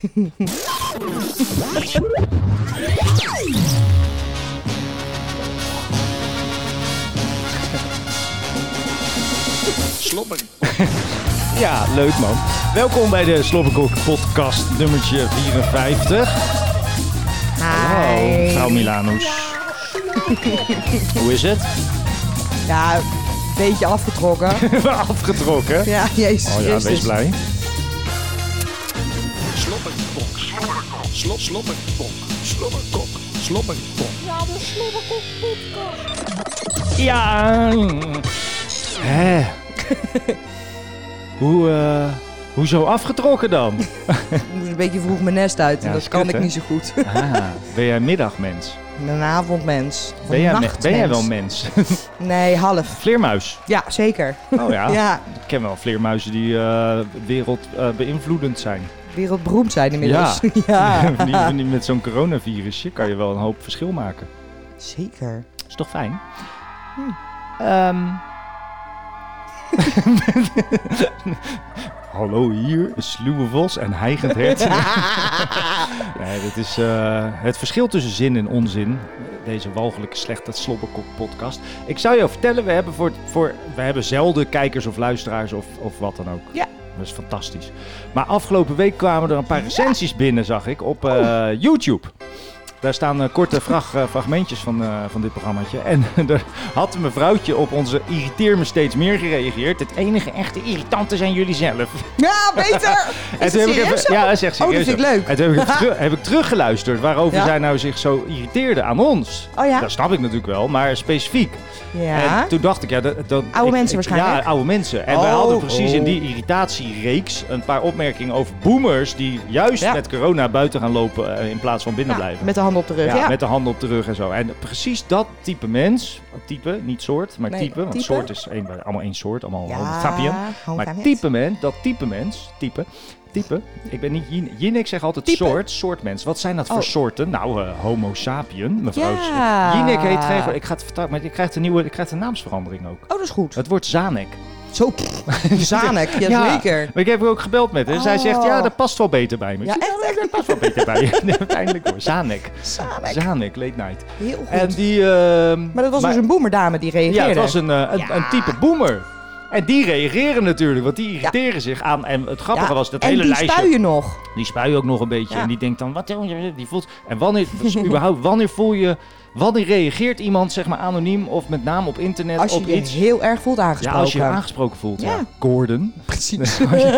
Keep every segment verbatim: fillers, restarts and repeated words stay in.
Slobber. Ja, leuk man. Welkom bij de Slobberkok podcast nummertje vierenvijftig. Hi. Hallo, vrouw Milanus. Hoe is het? Ja, een beetje afgetrokken. Afgetrokken? Ja, jezus. Oh ja, jezus. wees blij. Slobberkok. Slobberkok. Slop, slobberkok. Slobberkok. Slobberkok. Ja, de Slobberkok podcast. Ja. Hè? Hoe, uh, hoezo afgetrokken dan? Ik moest een beetje vroeg mijn nest uit en Ja, dat is kan kut, ik hè? niet zo goed. Ah, ben jij middagmens? Ik ben een avondmens. Of Ben een jij, me- nachtmens. ben jij wel mens? Nee, half. Vleermuis? Ja, zeker. Oh ja? Ja, Ik ken wel vleermuizen die uh, wereldbeïnvloedend uh, zijn. wereldberoemd zijn inmiddels. Ja. Ja. Van die, van die, met zo'n coronavirusje kan je wel een hoop verschil maken. Zeker. Is toch fijn? Hm. Um. Hallo, hier is Sluwe Vos en hijgend hert. Nee, dit is uh, het verschil tussen zin en onzin. Deze walgelijke slechte Slobberkok podcast. Ik zou je vertellen, we hebben, voor, voor, we hebben zelden kijkers of luisteraars of, of wat dan ook. Ja. Dat is fantastisch. Maar afgelopen week kwamen er een paar recensies binnen, zag ik, op uh, YouTube. Daar staan uh, korte frag, uh, fragmentjes van, uh, van dit programmaatje. En er had een mevrouwtje op onze irriteer me steeds meer gereageerd. Het enige echte irritante zijn jullie zelf. Ja, beter! En Is toen het heb ik serieus even, zo? ja, dat is echt Oh, serieus. dat vind ik leuk. En toen heb ik, even teru- heb ik teruggeluisterd waarover Ja? zij nou zich zo irriteerde aan ons. Oh ja? Dat snap ik natuurlijk wel, maar specifiek. Ja. En toen dacht ik, ja, dat... dat Oude ik- mensen ik- waarschijnlijk? Ja, oude mensen. En Oh, wij hadden precies oh. in die irritatiereeks een paar opmerkingen over boomers die juist Ja. met corona buiten gaan lopen uh, in plaats van binnen Ja, blijven. met de hand op de rug. Ja, Ja, met de handen op de rug en zo. En precies dat type mens, type, niet soort, maar Nee, type, want type? soort is één, allemaal één soort, allemaal Ja, homo sapien. homo Maar sapiens. type mens, dat type mens, type, type, ik ben niet Jin, Jin ik zeg altijd Type? soort, soort mens. Wat zijn dat voor Oh. soorten? Nou, uh, homo sapien, mevrouw. Ja. Jinek heet geen, ik ga het vertellen, maar je krijgt een nieuwe, je krijgt een naamsverandering ook. Oh, dat is goed. Het wordt Zanek. Zo, pff, Zanek, ja, Ja. zeker. Maar ik heb er ook gebeld met haar. Zij Oh. zegt, ja, dat past wel beter bij me. Ja, Ik zeg, echt? "Ja, dat past wel beter bij je. Nee, uiteindelijk hoor, Zanek. Zanek. Zanek, late night. Heel goed. En die... ehm, Maar dat was dus een boemerdame die reageerde. Ja, het was een, uh, een, Ja. een type boomer. En die reageren natuurlijk, want die irriteren zich aan. En het grappige Ja, was, dat en hele die lijstje... spuien nog. Die spuien ook nog een beetje. Ja. En die denkt dan, wat die voelt... En wanneer, dus überhaupt, wanneer voel je... Wanneer reageert iemand, zeg maar, anoniem of met name op internet Als je op je iets... heel erg voelt Ja, aangesproken. als je je aangesproken voelt. Ja. Ja. Gordon. Precies.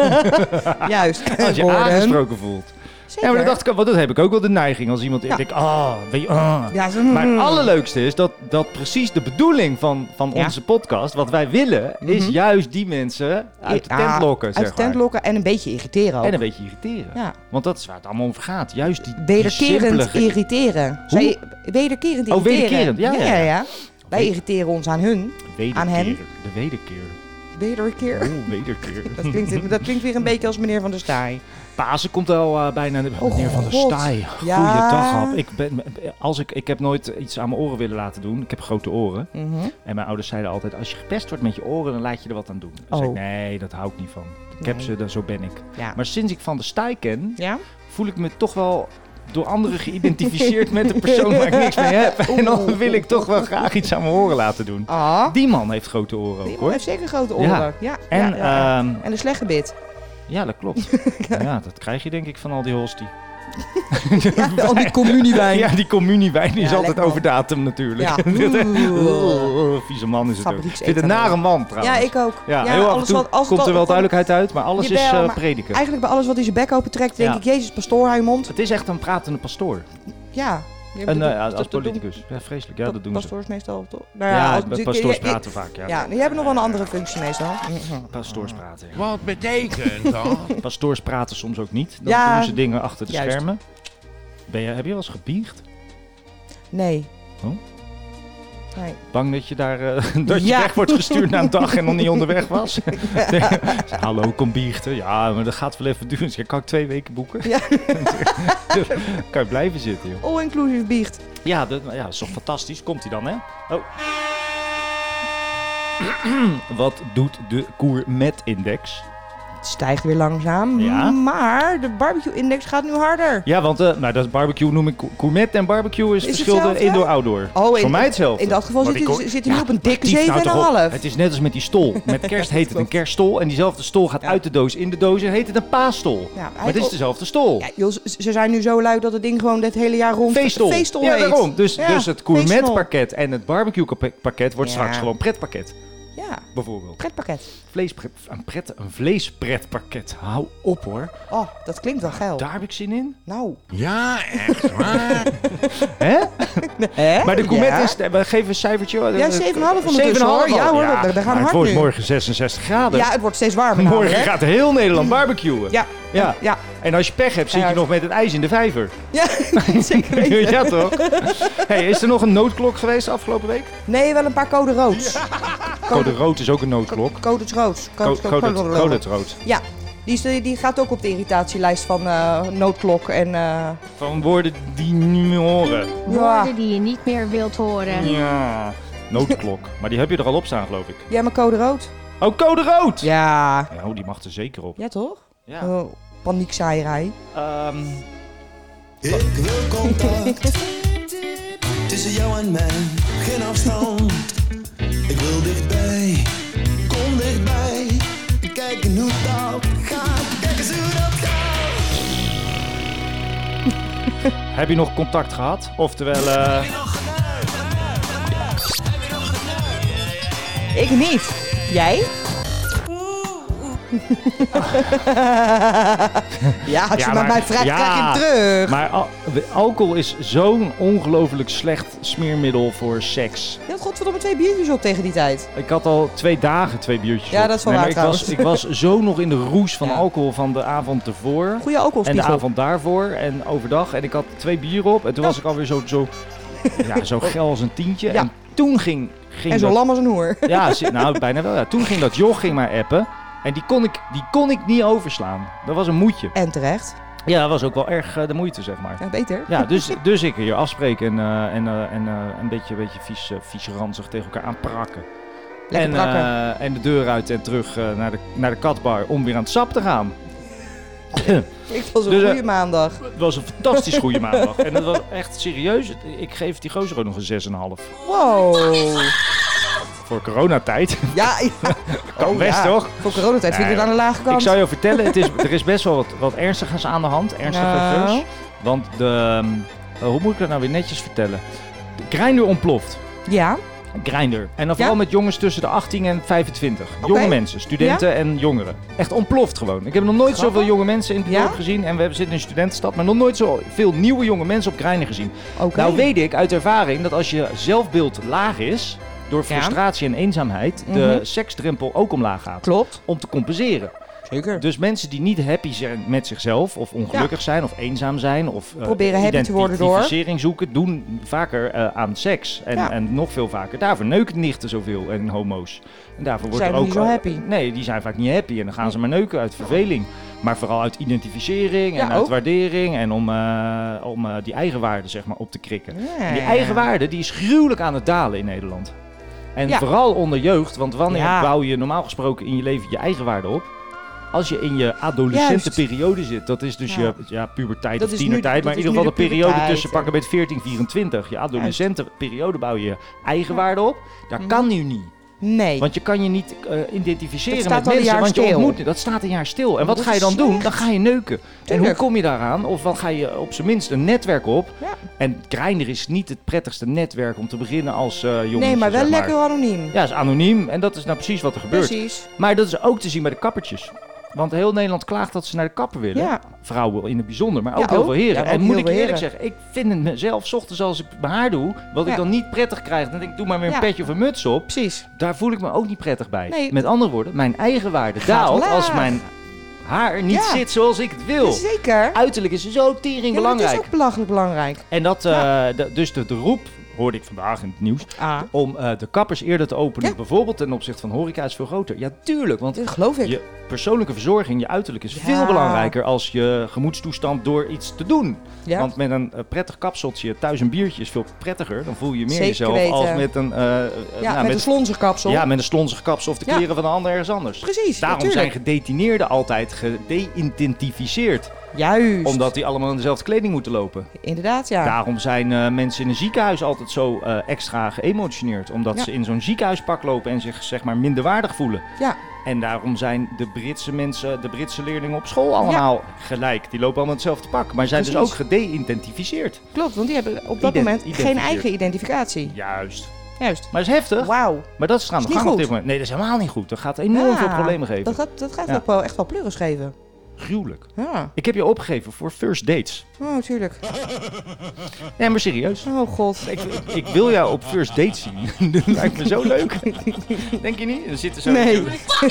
Juist. Als je Gordon. aangesproken voelt. Zeker. Ja, maar dat dacht ik, want dat heb ik ook wel de neiging als iemand... Ja. Ik denk, ah, weet je, ah. Ja, zo- Maar het allerleukste is dat, dat precies de bedoeling van, van Ja. onze podcast, wat wij willen, is Mhm. juist die mensen uit de Ja, tent lokken, Uit zeg de tent maar. lokken en een beetje irriteren ook. En een beetje irriteren. Ja. Want dat is waar het allemaal om gaat. Juist die, die Wederkerend simpele ge- irriteren. Zij, wederkerend Oh, irriteren. wederkerend, ja, ja, ja, ja. Wij We- irriteren ons aan hun. Wederkeer. aan hen. De wederkeer. Wederkeer. Oh, wederkeer. Dat klinkt, dat klinkt weer een beetje als meneer Van der Staaij. Pasen komt al uh, bijna. Oh, Meneer Van der God. Staaij. Ja. Goeiedag, Hap. Ik, ben, als ik, ik heb nooit iets aan mijn oren willen laten doen. Ik heb grote oren. Mhm. En mijn ouders zeiden altijd, als je gepest wordt met je oren, dan laat je er wat aan doen. Dan Oh. zei ik, nee, dat hou ik niet van. Ik heb Nee. ze, dan, zo ben ik. Ja. Maar sinds ik Van der Staaij ken, Ja? voel ik me toch wel door anderen geïdentificeerd met de persoon waar ik niks mee heb. En dan wil ik toch wel graag iets aan mijn oren laten doen. Ah. Die man heeft grote oren ook, Die man hoor. heeft zeker grote oren. Ja. Ja. En, ja, ja, ja. ehm, en een sleggebit. ja, dat klopt. Ja, dat krijg je denk ik van al die hostie. Ja, al die communiewijn. Ja, die communiewijn die is Ja, altijd lekker, over datum natuurlijk. Ja. Oeh, vieze man is het ook. Ik vind het een nare man trouwens. Ja, ik ook. Ja, heel af en alles toe wat- als komt het er wel al- duidelijkheid uit, maar alles is Jawel, uh, maar prediken. Eigenlijk bij alles wat hij zijn bek open trekt, denk Ja. ik, Jezus, pastoor, hou je mond. Het is echt een pratende pastoor. Ja. Ja, En, dat- uh, dat- als dat doen- politicus. Ja, vreselijk. Ja, dat doen ze. Pastoors meestal toch? Nou Ja, als- met je- pastoors je- praten vaak. Ja, Ja, die hebben nog wel een andere functie meestal. Pastoors praten. Ja. Wat betekent dat? Pastoors praten soms ook niet. Dan Ja, doen ze dingen achter de juist. schermen. Ben je, heb je wel eens gebiecht? Nee. Oh? Nee. Bang dat je daar uh, dat je Ja. weg wordt gestuurd na een dag en nog niet onderweg was? Hallo, kom biechten. Ja, maar dat gaat wel even duren. Dus kan ik twee weken boeken? Ja. Kan je blijven zitten, joh. All-inclusive biecht. Ja, dat, ja, dat is toch fantastisch. Komt hij dan, hè? Oh. Wat doet de Gourmet Index? Het stijgt weer langzaam. Ja. Maar de barbecue-index gaat nu harder. Ja, want uh, nou, dat is barbecue noem ik gourmet en barbecue is, Is verschil hetzelfde? indoor-outdoor. Oh, in, Voor mij hetzelfde. In dat geval Want zit, ik hij- ko- zit hij nu op een dikke Tief nou zeven toch komma op. vijf. Het is net als met die stol. Met kerst heet het een kerststol en diezelfde stol gaat Ja. uit de doos in de doos en heet het een paasstol. Ja, Maar het is dezelfde stol. Ja, joh, ze- ze zijn nu zo lui dat het ding gewoon dit hele jaar rond Feeststol. feeststol Ja, heet. daarom. Dus, Ja, dus het feeststol. gourmetpakket en het barbecue-pakket wordt Ja. straks gewoon pretpakket. Ja, Bijvoorbeeld. pretpakket. Vleespret, een, pret, een vleespretpakket. Hou op hoor. Oh, dat klinkt wel geil. Daar heb ik zin in. Nou. Ja, echt waar. Hè? Hè? Maar de gourmet Ja. is... We geven een cijfertje. Ja, zeven komma vijf ondertussen, zeven komma vijf hoor. Ja, hoor, daar- daar gaan we maar het hard wordt nu. morgen zesenzestig graden. Ja, het wordt steeds warmer Morgen namelijk. gaat heel Nederland barbecuen. Ja. Ja. Ja, En als je pech hebt, zit je Keihard. nog met het ijs in de vijver. ja zeker weten. Ja, toch? Hey, is er nog een noodklok geweest afgelopen week? Nee, wel een paar code rood. Code rood is ook een noodklok. Code rood. Co- Code, Code code, code rood. Ja, die, is, die gaat ook op de irritatielijst van eh, noodklok en... eh, Van woorden die niet meer horen. ja. Woorden die je niet meer wilt horen. Ja. Noodklok. Maar die heb je er al op staan, geloof ik. ja, maar code rood. Oh, code rood! Ja. Nou, die mag er zeker op. Ja, toch? Ja. Oh, paniekzaaierij. Ehm, Ik wil contact tussen jou en mij, geen afstand. Ik wil dichtbij, kom dichtbij. Kijken hoe dat gaat, kijk eens hoe dat gaat. heb je nog contact gehad? Oftewel, eh Ik niet. Jij? ja, als Ja, je maar- met mij vraagt, ja. krijg je hem terug. maar al- de alcohol is zo'n ongelooflijk slecht smeermiddel voor seks. Je had godverdomme twee biertjes op tegen die tijd. Ik had al twee dagen twee biertjes Ja, op. dat is wel Nee, waar maar ik was, ik was zo nog in de roes van Ja. alcohol van de avond ervoor. Goeie En de alcoholspiegel. avond daarvoor en overdag. En ik had twee bieren op. En toen was ik alweer zo, zo, ja, zo geil als een tientje. Ja. En toen ging, ging En zo dat... lam als een hoer. Ja, zi- nou bijna wel. Ja. Toen ging dat joch ging maar appen. En die kon, ik, die kon ik niet overslaan. Dat was een moedje. En terecht. Ja, dat was ook wel erg eh, de moeite, zeg maar. Ja, beter. Ja, dus, dus ik hier afspreken en, eh, en, eh, en eh, een beetje, beetje vies, uh, vies ranzig tegen elkaar aanprakken. Lekker en, prakken. eh, en de deur uit en terug eh, naar, de, naar de katbar om weer aan het sap te gaan. Ik was een Dus, eh, goede maandag. Het was een fantastisch goede maandag. En het was echt serieus. Ik geef die gozer ook nog een zes komma vijf. Wow. Voor coronatijd. Ja, ja. Kan Oh, best, ja. toch? Voor coronatijd vind ik het aan de lage kant. Ik zou je vertellen, het is, er is best wel wat, wat ernstigers aan de hand. Ernstige Nou. zus. Want de... uh, hoe moet ik dat nou weer netjes vertellen? De Grindr ontploft. Ja. Grindr. En dan vooral Ja? met jongens tussen de achttien en vijfentwintig. Jonge Oké. mensen, studenten en jongeren. Echt ontploft gewoon. Ik heb nog nooit Grappig. zoveel jonge mensen in het Ja? dorp gezien. En we zitten in een studentenstad, maar nog nooit zoveel nieuwe jonge mensen op Grindr gezien. Oké. Nou weet ik uit ervaring dat als je zelfbeeld laag is, door Ja. frustratie en eenzaamheid, de Mhm. seksdrempel ook omlaag gaat. Klopt. Om te compenseren. Zeker. Dus mensen die niet happy zijn met zichzelf, of ongelukkig zijn, of eenzaam zijn, of eh, Proberen happy te worden door. identificering zoeken, doen vaker eh, aan seks. En, Ja. en nog veel vaker. Daarvoor neuken nichten zoveel en homo's. En daarvoor wordt Zijn er ook niet zo eh, happy. Nee, die zijn vaak niet happy. En dan gaan ze maar neuken uit verveling. Maar vooral uit identificering en Ja, uit ook. waardering. En om, eh, om eh, die eigenwaarde zeg maar op te krikken. Ja. En die eigenwaarde die is gruwelijk aan het dalen in Nederland. En Ja. vooral onder jeugd, want wanneer Ja. bouw je normaal gesproken in je leven je eigenwaarde op? Als je in je adolescentenperiode zit, dat is dus Ja. je ja, puberteit Dat of is nu- tienertijd, dat maar in is ieder geval nu de de periode puberteit, tussen hè. pakken met veertien, vierentwintig. Je adolescentenperiode bouw je je eigenwaarde op. Dat Mhm. kan nu niet. Nee. Want je kan je niet eh, identificeren Dat staat met al een mensen, jaar want je stil. ontmoet dat staat een jaar stil. En wat Dat ga je is dan doen? slecht. Dan ga je neuken. En hoe Tuurlijk. kom je daaraan? Of dan ga je op zijn minst een netwerk op. Ja. En Grindr is niet het prettigste netwerk om te beginnen als eh jongen. nee, maar wel lekker anoniem. Ja, is anoniem en dat is nou precies wat er gebeurt. Precies. Maar dat is ook te zien bij de kappertjes. Want heel Nederland klaagt dat ze naar de kapper willen. Ja. Vrouwen in het bijzonder, maar ook Ja, heel ook. veel heren. Ja, ook en moet heel ik je veel eerlijk heren. zeggen, ik vind het mezelf, 's ochtends als ik mijn haar doe, wat ik Ja. dan niet prettig krijg, dan denk ik, doe maar weer een Ja. petje of een muts op. Precies. Daar voel ik me ook niet prettig bij. Nee. Met andere woorden, mijn eigen waarde daalt laag. als mijn haar niet Ja. zit zoals ik het wil. Zeker. Uiterlijk is zo tering Ja, maar belangrijk. Het is ook belachelijk belangrijk. En dat, eh, de- dus de, de roep hoorde ik vandaag in het nieuws, Ah, om uh, de kappers eerder te openen. Ja. Bijvoorbeeld ten opzichte van horeca is veel groter. Ja, tuurlijk, want dat geloof ik. je persoonlijke verzorging, je uiterlijk is Ja. veel belangrijker als je gemoedstoestand door iets te doen. Ja. Want met een uh, prettig kapseltje thuis een biertje is veel prettiger. Dan voel je je meer Zeker jezelf weten. als met een... Uh, ja, nou, met, met een slonzig kapsel. Ja, met een slonzig kapsel of de Ja. kleren van een ander ergens anders. Precies, Daarom natuurlijk. zijn gedetineerden altijd gedeïdentificeerd. Juist. Omdat die allemaal in dezelfde kleding moeten lopen. Inderdaad, ja. Daarom zijn uh, mensen in een ziekenhuis altijd zo uh, extra geëmotioneerd. Omdat Ja. ze in zo'n ziekenhuispak lopen en zich zeg maar minderwaardig voelen. Ja, En daarom zijn de Britse mensen, de Britse leerlingen op school allemaal gelijk. Die lopen allemaal hetzelfde pak. Maar zijn dus Precies. ook gedeïdentificeerd. klopt. Want die hebben op dat Ident- moment geen identificeerd. eigen identificatie. Juist. Juist. Maar dat is heftig. Wauw. Maar dat is aan de Is niet gang op goed. dit moment. Nee, dat is helemaal niet goed. Dat gaat enorm Ja, veel problemen geven. Dat gaat, dat gaat Ja. ook wel echt wel pleuris geven. Gruwelijk. Ja. Ik heb je opgegeven voor first dates. Oh, tuurlijk. Nee, maar serieus. Oh, god. Ik, ik wil jou op first date zien. Dat lijkt me zo leuk. Denk je niet? Er zit er zo, Nee,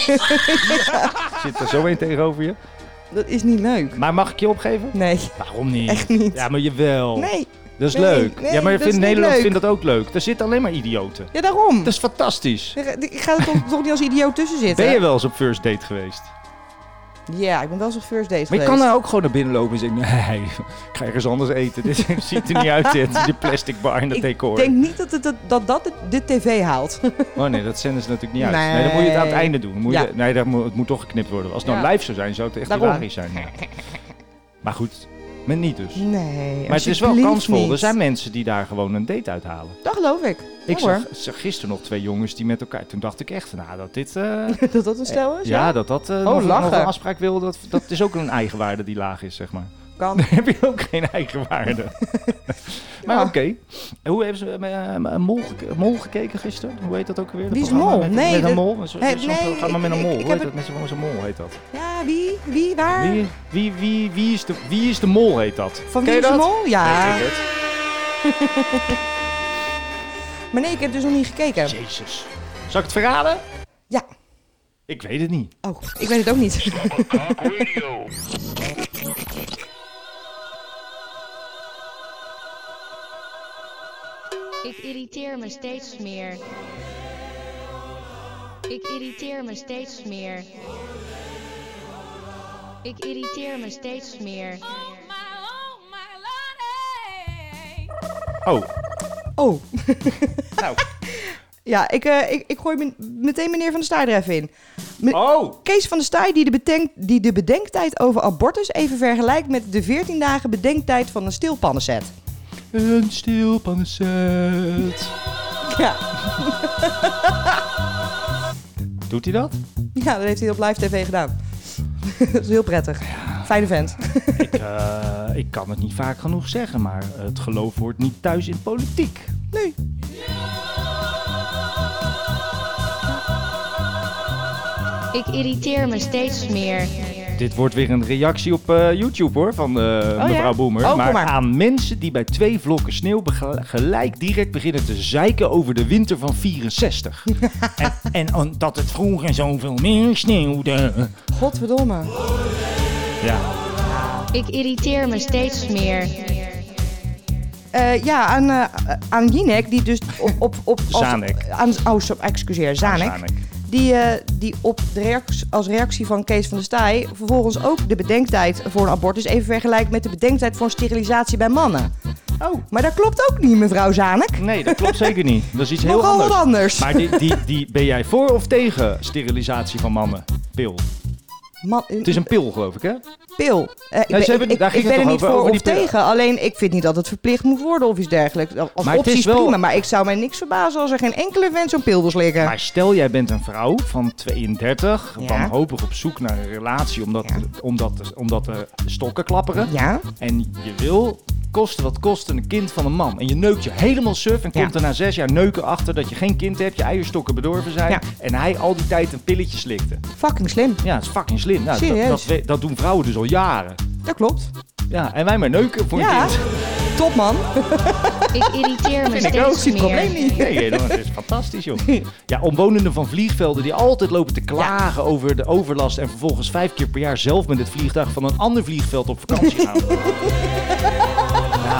zit er zo een tegenover je. dat is niet leuk. Maar mag ik je opgeven? Nee. Waarom niet? Echt niet. Ja, maar jawel. Nee. Dat is Nee, leuk. nee, ja, maar dat is vindt niet Nederland leuk. vindt dat ook leuk. Er zitten alleen maar idioten. Ja, daarom. Dat is fantastisch. Ik ga er toch, toch niet als idioot tussen zitten. Ben je wel eens op first date geweest? Ja, ik ben wel eens op first date Maar je geweest. kan daar ook gewoon naar binnen lopen en zeggen... Nee, ik ga ergens anders eten. Dit ziet er niet uit, dit. Die plastic bar en dat Ik decor. denk niet dat het, dat, dat, dat de, de tv haalt. Oh nee, dat zenden ze natuurlijk niet uit. Nee. Nee, dan moet je het aan het einde doen. Dan moet je, Ja. Nee, dat moet, het moet toch geknipt worden. Als het nou Ja. live zou zijn, zou het echt Daarom. hilarisch zijn. Maar goed, met niet dus. Nee, Maar het is wel alsjeblieft kansvol. niet. Er zijn mensen die daar gewoon een date uithalen. Dat geloof ik. Ik Ja, hoor. zag, zag gisteren nog twee jongens die met elkaar... Toen dacht ik echt, nou, dat dit... eh, dat dat een stel is? ja, dat dat eh, Oh, nog, nog lachen. een afspraak wil. Dat, dat is ook een eigenwaarde die laag is, zeg maar. Kan. Dan heb je ook geen eigenwaarde. Maar Ja. oké. Hoe hebben ze met een mol, geke- mol gekeken gisteren? Hoe heet dat ook weer? Dat Wie is programma Mol? Met, Nee, met een dat- mol? Zo, Hey, zo'n nee, programma met een ik- mol. ik Hoe heb heet dat? Met zo'n met zo'n mol heet dat. Ja, wie? Wie? Waar? Wie, wie, wie, wie, is de, wie is de mol heet dat? Van Ken wie je is de dat? mol? Ja. Ik denk het. Maar nee, ik heb dus nog niet gekeken. Jezus. Zal ik het verraden? Ja. Ik weet het niet. Oh, ik weet het ook niet. Ik irriteer me steeds meer. Ik irriteer me steeds meer. Ik irriteer me steeds meer. Oh, Oh. nou. Ja, ik, eh, ik, ik gooi me- meteen meneer Van der Staaij er even in. Me- Oh. Kees van der Staaij die de, bedenk, die de bedenktijd over abortus even vergelijkt met de veertien dagen bedenktijd van een stilpannenset. Een stilpannenset. Ja. Doet hij dat? Ja, dat heeft hij op live tv gedaan. Dat is heel prettig. Fijne vent. ik, uh, ik kan het niet vaak genoeg zeggen, maar het geloof hoort niet thuis in politiek. Nee. Ik irriteer me steeds meer. Dit wordt weer een reactie op uh, YouTube hoor, van uh, ja? mevrouw Boemer. Oh, kom maar, maar. aan mensen die bij twee vlokken sneeuw bege- gelijk direct beginnen te zeiken over de winter van vierenzestig. en, en on- dat het vroeger zoveel meer sneeuwde. Godverdomme. Ja. Ik irriteer me steeds meer. Uh, ja, aan, uh, aan Jinek, die dus op... op, op als- Zanek. Aan, oh, so, excuseer, Zanek. Zanek. Die, uh, die op de reactie, als reactie van Kees van der Staaij vervolgens ook de bedenktijd voor een abortus even vergelijkt met de bedenktijd voor een sterilisatie bij mannen. Oh. Maar dat klopt ook niet, mevrouw Zanek. Nee, dat klopt zeker niet. Dat is iets heel Nogal anders. wat anders. Maar die, die, die, ben jij voor of tegen sterilisatie van mannen? Pil. Man, Het is een pil, geloof ik, hè? pil. Uh, ik Nee, ze ben, hebben- ik, daar ik, ging ik het ben er toch niet over, voor over of die pil. tegen. Alleen, ik vind niet dat het verplicht moet worden of iets dergelijks. Als Maar het optie is is wel- prima, maar ik zou mij niks verbazen als er geen enkele vent zo'n pil wil slikken. Maar stel, jij bent een vrouw van tweeëndertig, Ja. wanhopig op zoek naar een relatie omdat, Ja. omdat, omdat de stokken klapperen. Ja? En je wil, koste wat kost, een kind van een man. En je neukt je helemaal suf en Ja. komt er na zes jaar neuken achter dat je geen kind hebt, je eierstokken bedorven zijn. Ja. En hij al die tijd een pilletje slikte. Fucking slim. Ja, dat is fucking slim. Nou, dat, Serieus? dat, we- dat doen vrouwen dus al jaren. Dat klopt. Ja, en wij maar neuken voor Ja. een kind. Top, man. Ik irriteer me Vind ik ook. steeds Zie het probleem meer. niet. Nee, helemaal, dat is fantastisch, joh. Ja, omwonenden van vliegvelden die altijd lopen te klagen over de overlast en vervolgens vijf keer per jaar zelf met het vliegtuig van een ander vliegveld op vakantie gaan. Ja, Ik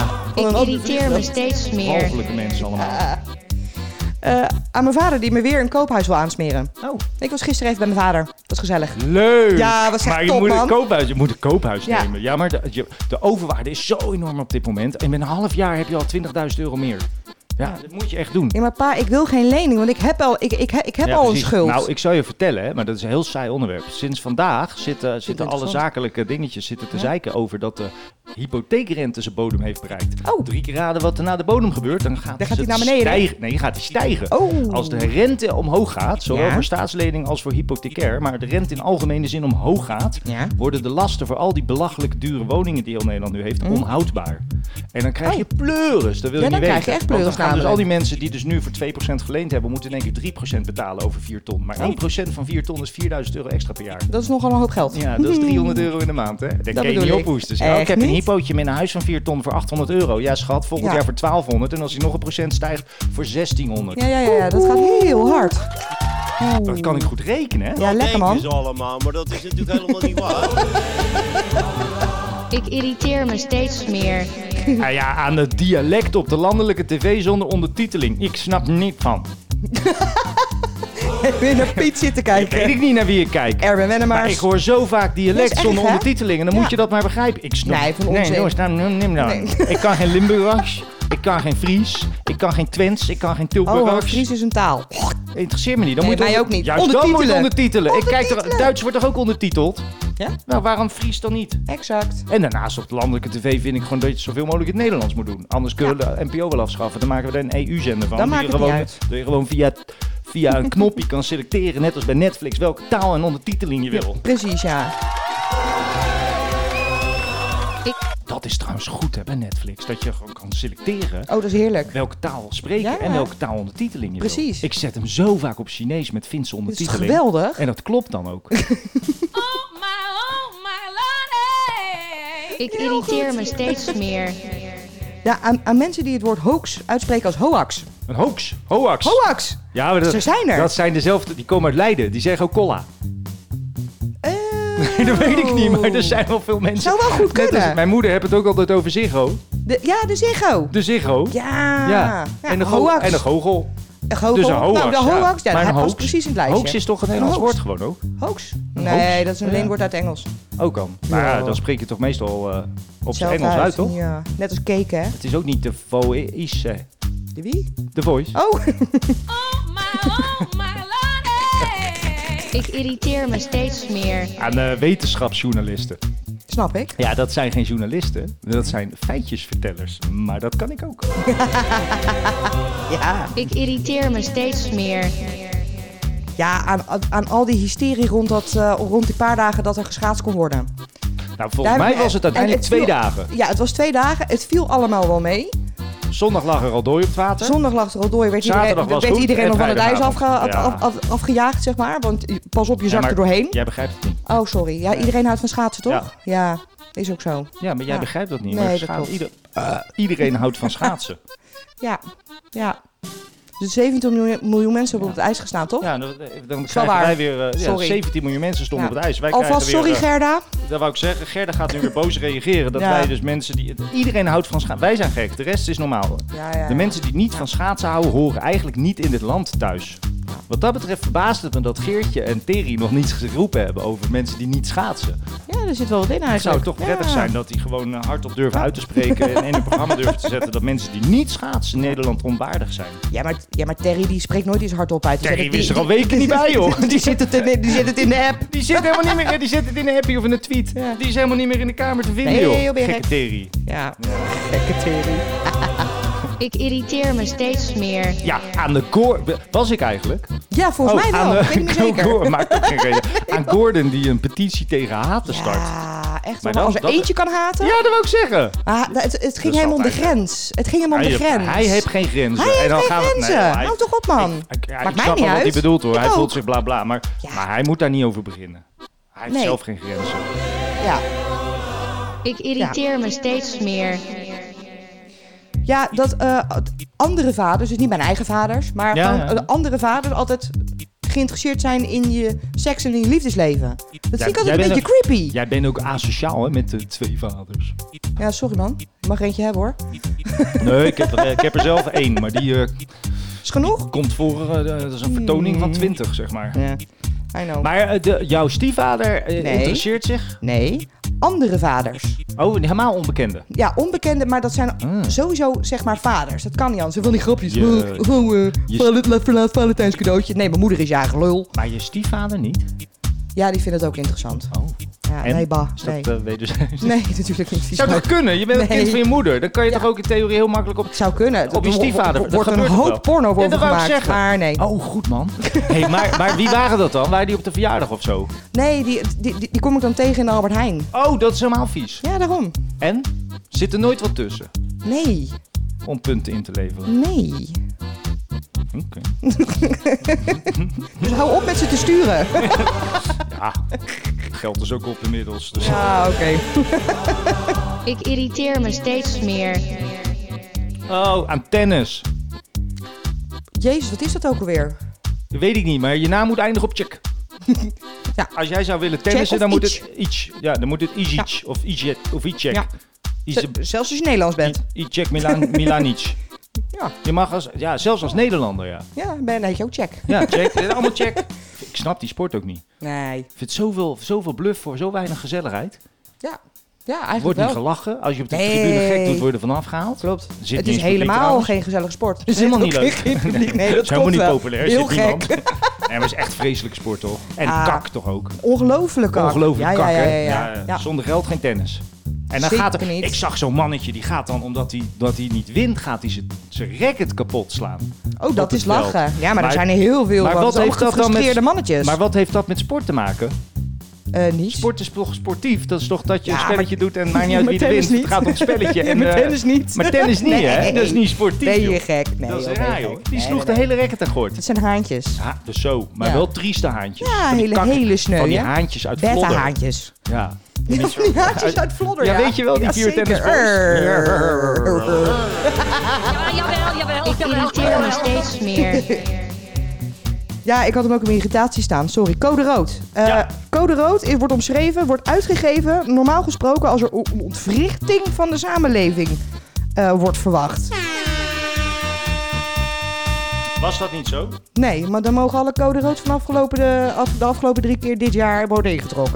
van een Ik ander irriteer me steeds meer. Mogelijke mensen allemaal. Uh, aan mijn vader die me weer een koophuis wil aansmeren. Oh. Ik was gisteren even bij mijn vader. Dat was gezellig. Leuk! Ja, was echt maar je top, moet man. een koophuis, je moet een koophuis Ja. nemen. Ja, maar de, je- de overwaarde is zo enorm op dit moment. En binnen een half jaar heb je al twintigduizend euro meer. Ja, Ja. dat moet je echt doen. Ja, maar pa, ik wil geen lening, want ik heb al, ik, ik, ik heb Ja, al een precies. schuld. Nou, ik zal je vertellen, hè, maar dat is een heel saai onderwerp. Sinds vandaag zitten, zitten alle interessant. zakelijke dingetjes zitten te Ja. zeiken over dat de hypotheekrente zijn bodem heeft bereikt. Oh. Drie keer raden wat er na de bodem gebeurt, dan gaat Dan gaat het hij naar beneden. stijgen. Nee, gaat hij stijgen. Oh. Als de rente omhoog gaat, zowel Ja. voor staatslening als voor hypothecair, maar de rente in algemene zin omhoog gaat, Ja. worden de lasten voor al die belachelijk dure woningen die heel Nederland nu heeft, onhoudbaar. En dan krijg je Oh. pleuris, dat wil je Ja, niet dan weten. krijg je echt pleuris Want dan gaan dus al namelijk. die mensen die dus nu voor twee procent geleend hebben, moeten in één keer drie procent betalen over vier ton. Maar Oh. één procent van vier ton is vierduizend euro extra per jaar. Dat is nogal een hoop geld. Ja, dat is driehonderd euro in de maand, hè? Dat, kan je bedoel niet ik. ophoesten. Zeg, oh, ik Echt heb een niet? hypootje met een huis van vier ton voor achthonderd euro. Ja, schat, volgend Ja. jaar voor twaalfhonderd. En als hij nog een procent stijgt, voor zestienhonderd. Ja, ja, ja, ja, dat gaat heel hard. Dat kan ik goed rekenen, hè? Ja, lekker man. denken ze allemaal, maar dat is natuurlijk helemaal niet waar. Ik irriteer me steeds meer. Nou ja, aan het dialect op de landelijke tv zonder ondertiteling. Ik snap er niet van. Heb je naar Piet zitten Weet kijken? ik niet naar wie ik kijk. Erwin Maar Wennemars. ik hoor zo vaak Dat dialect is erg, zonder hè? ondertiteling. En dan Ja. moet je dat maar begrijpen. Ik snap. Nee, van nee, onzin. jongens, nou, nou, neem nou. Nee. Ik kan geen Limburgs. Ik kan geen Fries. Ik kan geen Twents. Ik kan geen Oh, Tilburgs. Fries is een taal. Interesseert me niet. Dan Nee, moet je mij onder- ook niet. Juist dan moet je Ondertitelen. ondertitelen. Ik kijk er, Ondertitelen. Duits wordt toch ook ondertiteld? Ja? Nou, waarom Fries dan niet? Exact. En daarnaast op de landelijke tv vind ik gewoon dat je zoveel mogelijk in het Nederlands moet doen. Anders kunnen we de N P O wel afschaffen. Dan maken we er een E U-zender van. Dan Die maakt je het niet gewoon, uit. dat je gewoon via, via een knopje kan selecteren, net als bij Netflix, welke taal en ondertiteling je wil. Precies, ja. Dat is trouwens goed hè, bij Netflix. Dat je gewoon kan selecteren Oh, dat is heerlijk. welke taal spreken Ja. en welke taalondertiteling je wil. Precies. Ik zet hem zo vaak op Chinees met Finse Het is ondertiteling. geweldig. En dat klopt dan ook. Ik irriteer me steeds meer. Ja, aan, aan mensen die het woord hoax uitspreken als hoax. Een hoax. Hoax. Hoax! Ja, maar dat, Ze zijn er. dat zijn dezelfde. Die komen uit Leiden. Die zeggen ook colla. Eh, Nee, dat weet ik niet, maar er zijn wel veel mensen. Zou wel goed Net als- kunnen. mijn moeder heeft het ook altijd over Ziggo. De, ja, de Ziggo. De Ziggo. Ja. Ja. En, de go- hoax. en de goochel. Een goochel. Dus een hoax. Nou, de ja. hoax. Ja, Maar dat een past hoax. precies in het lijstje. Hoax is toch een Nederlands hoax. woord gewoon ook? Hoax? Een Nee, hoax? dat is een Ja. leenwoord uit Engels. Ook kan. Maar ja, Ja. dan spreek je toch meestal uh, op zijn Hetzelfde Engels uit, toch? Ja, net als cake, hè? Het is ook niet de voice. De wie? De voice. Oh, Ik irriteer me steeds meer. Aan uh, wetenschapsjournalisten. snap ik. Ja, dat zijn geen journalisten. Dat zijn feitjesvertellers. Maar dat kan ik ook. Ja. Ik irriteer me steeds meer. Ja, aan, aan al die hysterie rond, dat, uh, rond die paar dagen dat er geschaatst kon worden. Nou, volgens Daar- mij was het uiteindelijk en twee viel- dagen. Ja, het was twee dagen. Het viel allemaal wel mee. Zondag lag er al dooi op het water. Zondag lag er al door. Werd Zaterdag iedereen, was werd goed iedereen en nog van het ijs vrijdagavond. afge, Ja. af, af, afgejaagd, zeg maar. Want pas op, je Ja, zakt maar er doorheen. Jij begrijpt het niet. Oh, sorry. Ja, iedereen houdt van schaatsen, toch? Ja, is ook zo. Ja, maar jij Ja. begrijpt dat niet. Nee, maar dat scha- klopt. ieder- uh, iedereen houdt van schaatsen. Ja, ja. Dus zeventien miljoen, miljoen mensen hebben op het ijs gestaan, toch? Ja, dan, dan wel krijgen waar. wij weer... uh, ja, Sorry. zeventien miljoen mensen stonden Ja. op het ijs. Wij Alvast krijgen weer, sorry, uh, Gerda. Dat wou ik zeggen. Gerda gaat nu weer boos reageren. Dat Ja. wij dus mensen die... Iedereen houdt van schaatsen. Wij zijn gek. De rest is normaal. Ja, ja, De mensen die niet van schaatsen houden, horen eigenlijk niet in dit land thuis. Wat dat betreft verbaast het me dat Geertje en Terry nog niets geroepen hebben over mensen die niet schaatsen. Ja, er zit wel wat in eigenlijk. Het zou toch prettig Ja. zijn dat die gewoon uh, hardop durven uit te spreken en in een programma durven te zetten dat mensen die niet schaatsen in Nederland onwaardig zijn. Ja, maar, ja, maar Terry die spreekt nooit eens hardop uit. Dus Terry die- wist er die- al weken niet bij, joh. Die zit het in, die zit het in de app. Die zit helemaal niet meer, die zit het in een appie of in een tweet. Ja. Die is helemaal niet meer in de kamer te vinden, Nee, joh. joh, ben je Gekke gek. Terry. Ja, gekke Terry. Ik irriteer me steeds meer. Ja, aan de Gor... Was ik eigenlijk? Ja, volgens mij aan wel. de- Ik weet niet meer zeker. Gor- maakt ook geen reden. Aan Gordon die een petitie tegen haten start. Ja, echt. Maar Maar als dan- er dat- eentje kan haten. Ja, dat wil ik zeggen. Ah, het, het ging is hem om de altijd, hè. grens. Het ging hem om hij, de grens. hij heeft geen grenzen. Hij heeft en dan geen gaan we, grenzen. nee, hij- Hou toch op, man. Ik, ik, ja, Maakt ik mij snap niet wel wat hij uit. bedoelt hoor. Ik Hij voelt ook. zich bla bla. Maar, Ja. maar hij moet daar niet over beginnen. Hij heeft Nee. zelf geen grenzen. Ja. Ik irriteer me steeds meer. Ja, dat uh, andere vaders, dus niet mijn eigen vaders, maar Ja, gewoon ja. uh, andere vaders altijd geïnteresseerd zijn in je seks en in je liefdesleven. Dat vind ik altijd jij een bent beetje creepy. Jij bent ook asociaal hè, met de twee vaders. Ja, sorry man. Je mag er eentje hebben hoor. Nee, ik heb er, ik heb er zelf één, maar die uh, Is genoeg? komt voor, uh, dat is een vertoning van twintig, zeg maar. Ja, I know. Maar uh, de, jouw stiefvader uh, Nee. interesseert zich? Nee, andere vaders. Oh, helemaal onbekende. Ja, onbekende, maar dat zijn Ah. sowieso, zeg maar, vaders. Dat kan niet anders. Van die grapjes. Je- Oh, oh, uh, je- val- verlaat Valentijns cadeautje. Nee, mijn moeder is jarig, lul. Maar je stiefvader niet? Ja, die vindt het ook interessant. Oh. Ja, En? nee, bah. Is dat Nee. uh, wederzijds? nee, natuurlijk niet. Die Zou zou- toch kunnen? Je bent een Nee. kind van je moeder. Dan kan je Ja. toch ook in theorie heel makkelijk op... zou kunnen. Op je Er stiefvader, wordt dat een gebeurt toch hoop wel? porno Ja, voor dat wou ik gemaakt. zeggen. Maar nee. Oh, goed man. Hey, maar, maar wie waren dat dan? Waren die op de verjaardag of zo? Nee, die, die, die, die kom ik dan tegen in de Albert Heijn. Oh, dat is helemaal vies. Ja, daarom. En? Zit er nooit wat tussen Nee. om punten in te leveren? Nee. Oké. Dus hou op met ze te sturen. Ja, geld is ook op inmiddels. Dus. Ja, oké. Ik irriteer me steeds meer. Oh, aan tennis. Jezus, wat is dat ook alweer? Dat weet ik niet, maar je naam moet eindigen op check. Ja. Als jij zou willen tennissen, of dan moet iets. het iets. Ja, dan moet het Izic of Ijek of Icek. Ja. Ize- Z- Zelfs als je Nederlands bent. Icek Milan, Milanic. Ja. Je mag als, ja, zelfs als Nederlander, ja. Ja, ben dan heet je ook check. Ja, check. Allemaal check. Ik snap die sport ook niet. Nee. Ik vind zoveel, zoveel bluff voor zo weinig gezelligheid. Ja. Ja, eigenlijk Wordt wel. niet gelachen. Als je op de Nee. tribune gek doet, word je er vanaf gehaald. Klopt. Er zit Het niet is eens publiek helemaal trouwens. geen gezellige sport. Het is helemaal niet leuk. Geen publiek. Nee, dat is helemaal klopt niet wel. populair. Er Heel zit gek. niemand. Nee, maar het is echt vreselijke sport, toch? En Ah. kak toch ook? Ongelooflijk kak. Ongelooflijk ja, kak, ja, ja, hè? ja, ja. Ja. Zonder geld geen tennis. En dan Zeker gaat er, niet. ik zag zo'n mannetje, die gaat dan, omdat hij, dat hij niet wint, gaat hij zijn- zijn racket kapot slaan. Oh, Op dat het is lachen. veld. Ja, maar, Maar- er zijn er heel veel. maar want wat het zijn heeft dat dan met- gefrustreerde mannetjes? Maar wat heeft dat met sport te maken? Eh, niet. Sport is toch sportief? Dat is toch dat je Ja, een spelletje doet en het maakt niet uit maar wie er tennis wint. niet. Het gaat om het spelletje. En, maar eh, tennis niet. Maar tennis niet, hè? Nee. Dat is niet sportief, Ben je joh. gek? Nee, Dat is joh, ben je raar, gek. joh. Die Nee, sloeg nee, de nee. hele racket aan gort. Het zijn haantjes. Ja, dus zo. Maar Ja. wel trieste haantjes. Ja, Van die hele, kak- hele sneu, Van die hè? haantjes uit Vlodder. Beta-haantjes. Ja. Ja, van die haantjes uit Vlodder, Ja, ja. weet je wel, die Ja, vier zeker. tennisballs? Ik irriteer me steeds meer. Ja, ik had hem ook in mijn irritatie staan. Sorry, code rood. Eh, Ja. Code rood is- wordt omschreven, wordt uitgegeven, normaal gesproken, als er o- een ontwrichting van de samenleving eh, wordt verwacht. Was dat niet zo? Nee, maar dan mogen alle code rood van afgelopen de, af, de afgelopen drie keer dit jaar worden ingetrokken.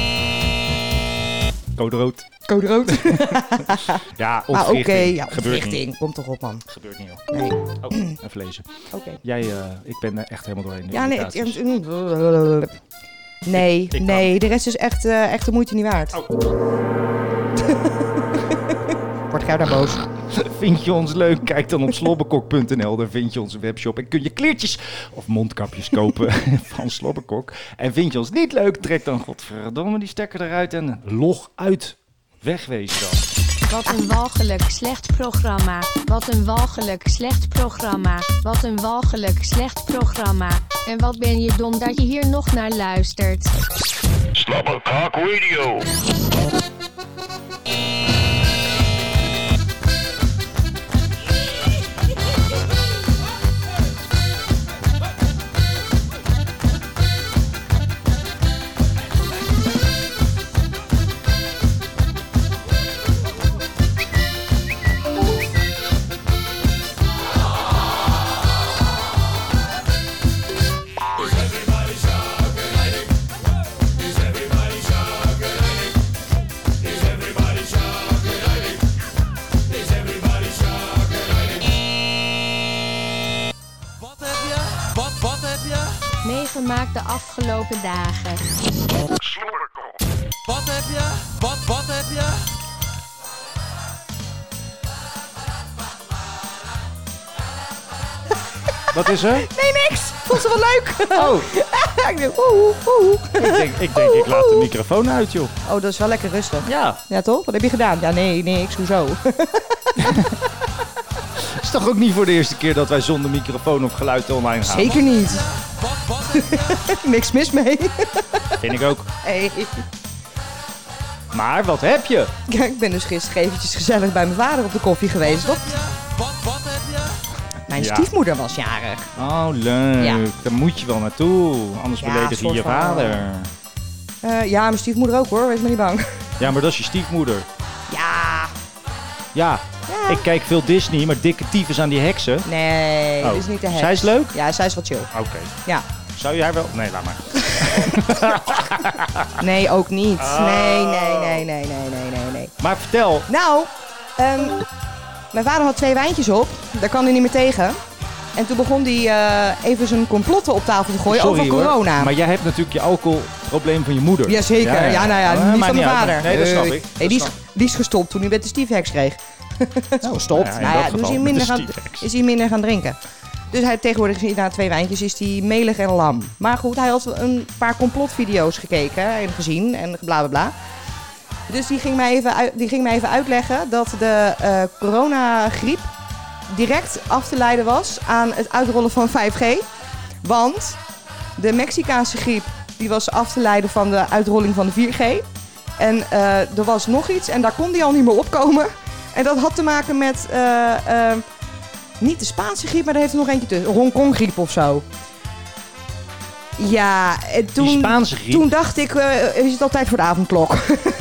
Code rood. Code rood? Ja, Ah, oké, ontwrichting. ja, Gebeurt niet. ontwrichting. Kom toch op, man. Gebeurt niet, joh. Nee, Oh, even lezen. oké. Jij, eh, ik ben er echt helemaal doorheen. de Ja, nee, irritaties. het, nee, Ik- ik nee, de rest is echt, eh, echt de moeite niet waard. Oh. Word jij daar boos? Vind je ons leuk? Kijk dan op slobberkok punt n l. Daar vind je onze webshop. En kun je kleertjes of mondkapjes kopen van Slobberkok. En vind je ons niet leuk? Trek dan godverdomme die stekker eruit en log uit. Wegwezen dan. Wat een walgelijk slecht programma. Wat een walgelijk slecht programma. Wat een walgelijk slecht programma. En wat ben je dom dat je hier nog naar luistert. Slobberkok Radio. Wat heb je? Wat, wat heb je? Meegemaakt de afgelopen dagen. Slobberkok. Wat heb je? Wat, wat heb je? Wat is er? Nee, niks. Vond ze wel leuk. Oh, ik denk, oeh, oeh. ik denk, ik, denk, ik laat de microfoon uit, joh. Oh, dat is wel lekker rustig. Ja, Ja, toch? Wat heb je gedaan? Ja, nee, niks. Hoezo? het is toch ook niet voor de eerste keer dat wij zonder microfoon of geluid online gaan? Zeker niet. Wat, wat heb je? Niks mis mee. Vind ik ook. Hey. Maar wat heb je? Ja, ik ben dus gisteren eventjes gezellig bij mijn vader op de koffie geweest, toch? Wat, wat heb je? Mijn Ja. stiefmoeder was jarig. Oh, leuk. Ja. Daar moet je wel naartoe. Anders Ja, beledig je soort je van, vader. Eh, ja, mijn stiefmoeder ook hoor, wees maar niet bang. Ja, maar dat is je stiefmoeder. Ja, Ja, Ja. Ik kijk veel Disney, maar dikke tyfus aan die heksen. Nee, Oh. dat is niet de heks. Zij is leuk? Ja, zij is wat chill. Oké. Ja. Zou jij wel... Nee, laat maar. Nee, ook niet. Oh. Nee, nee, nee, nee, nee, nee, nee, nee. Maar vertel. Nou, um, mijn vader had twee wijntjes op. Daar kan hij niet meer tegen. En toen begon hij uh, even zijn complotten op tafel te gooien Sorry, over hoor. corona. Maar jij hebt natuurlijk je alcoholprobleem van je moeder. Jazeker. Ja, ja, nou ja, Uh, niet maakt van mijn uit. vader. Nee, dat snap Uh, ik. Nee, die, is, die is gestopt toen hij met de stiefheks kreeg. is gestopt. Nou ja, in nou dat ja, toen is geval hij, met minder de gaan, stiefheks. is hij minder gaan drinken. Dus hij tegenwoordig is na twee wijntjes is hij melig en lam. Maar goed, hij had een paar complotvideo's gekeken en gezien en bla bla bla. Dus die ging mij even, uit, die ging mij even uitleggen dat de uh, coronagriep direct af te leiden was aan het uitrollen van vijf G. Want de Mexicaanse griep die was af te leiden van de uitrolling van de vier G. En uh, er was nog iets en daar kon die al niet meer opkomen. En dat had te maken met... Uh, uh, Niet de Spaanse griep, maar daar heeft er nog eentje tussen. Hongkong griep of zo. Ja, en toen, Die Spaanse griep? Toen dacht ik, uh, is het altijd voor de avondklok?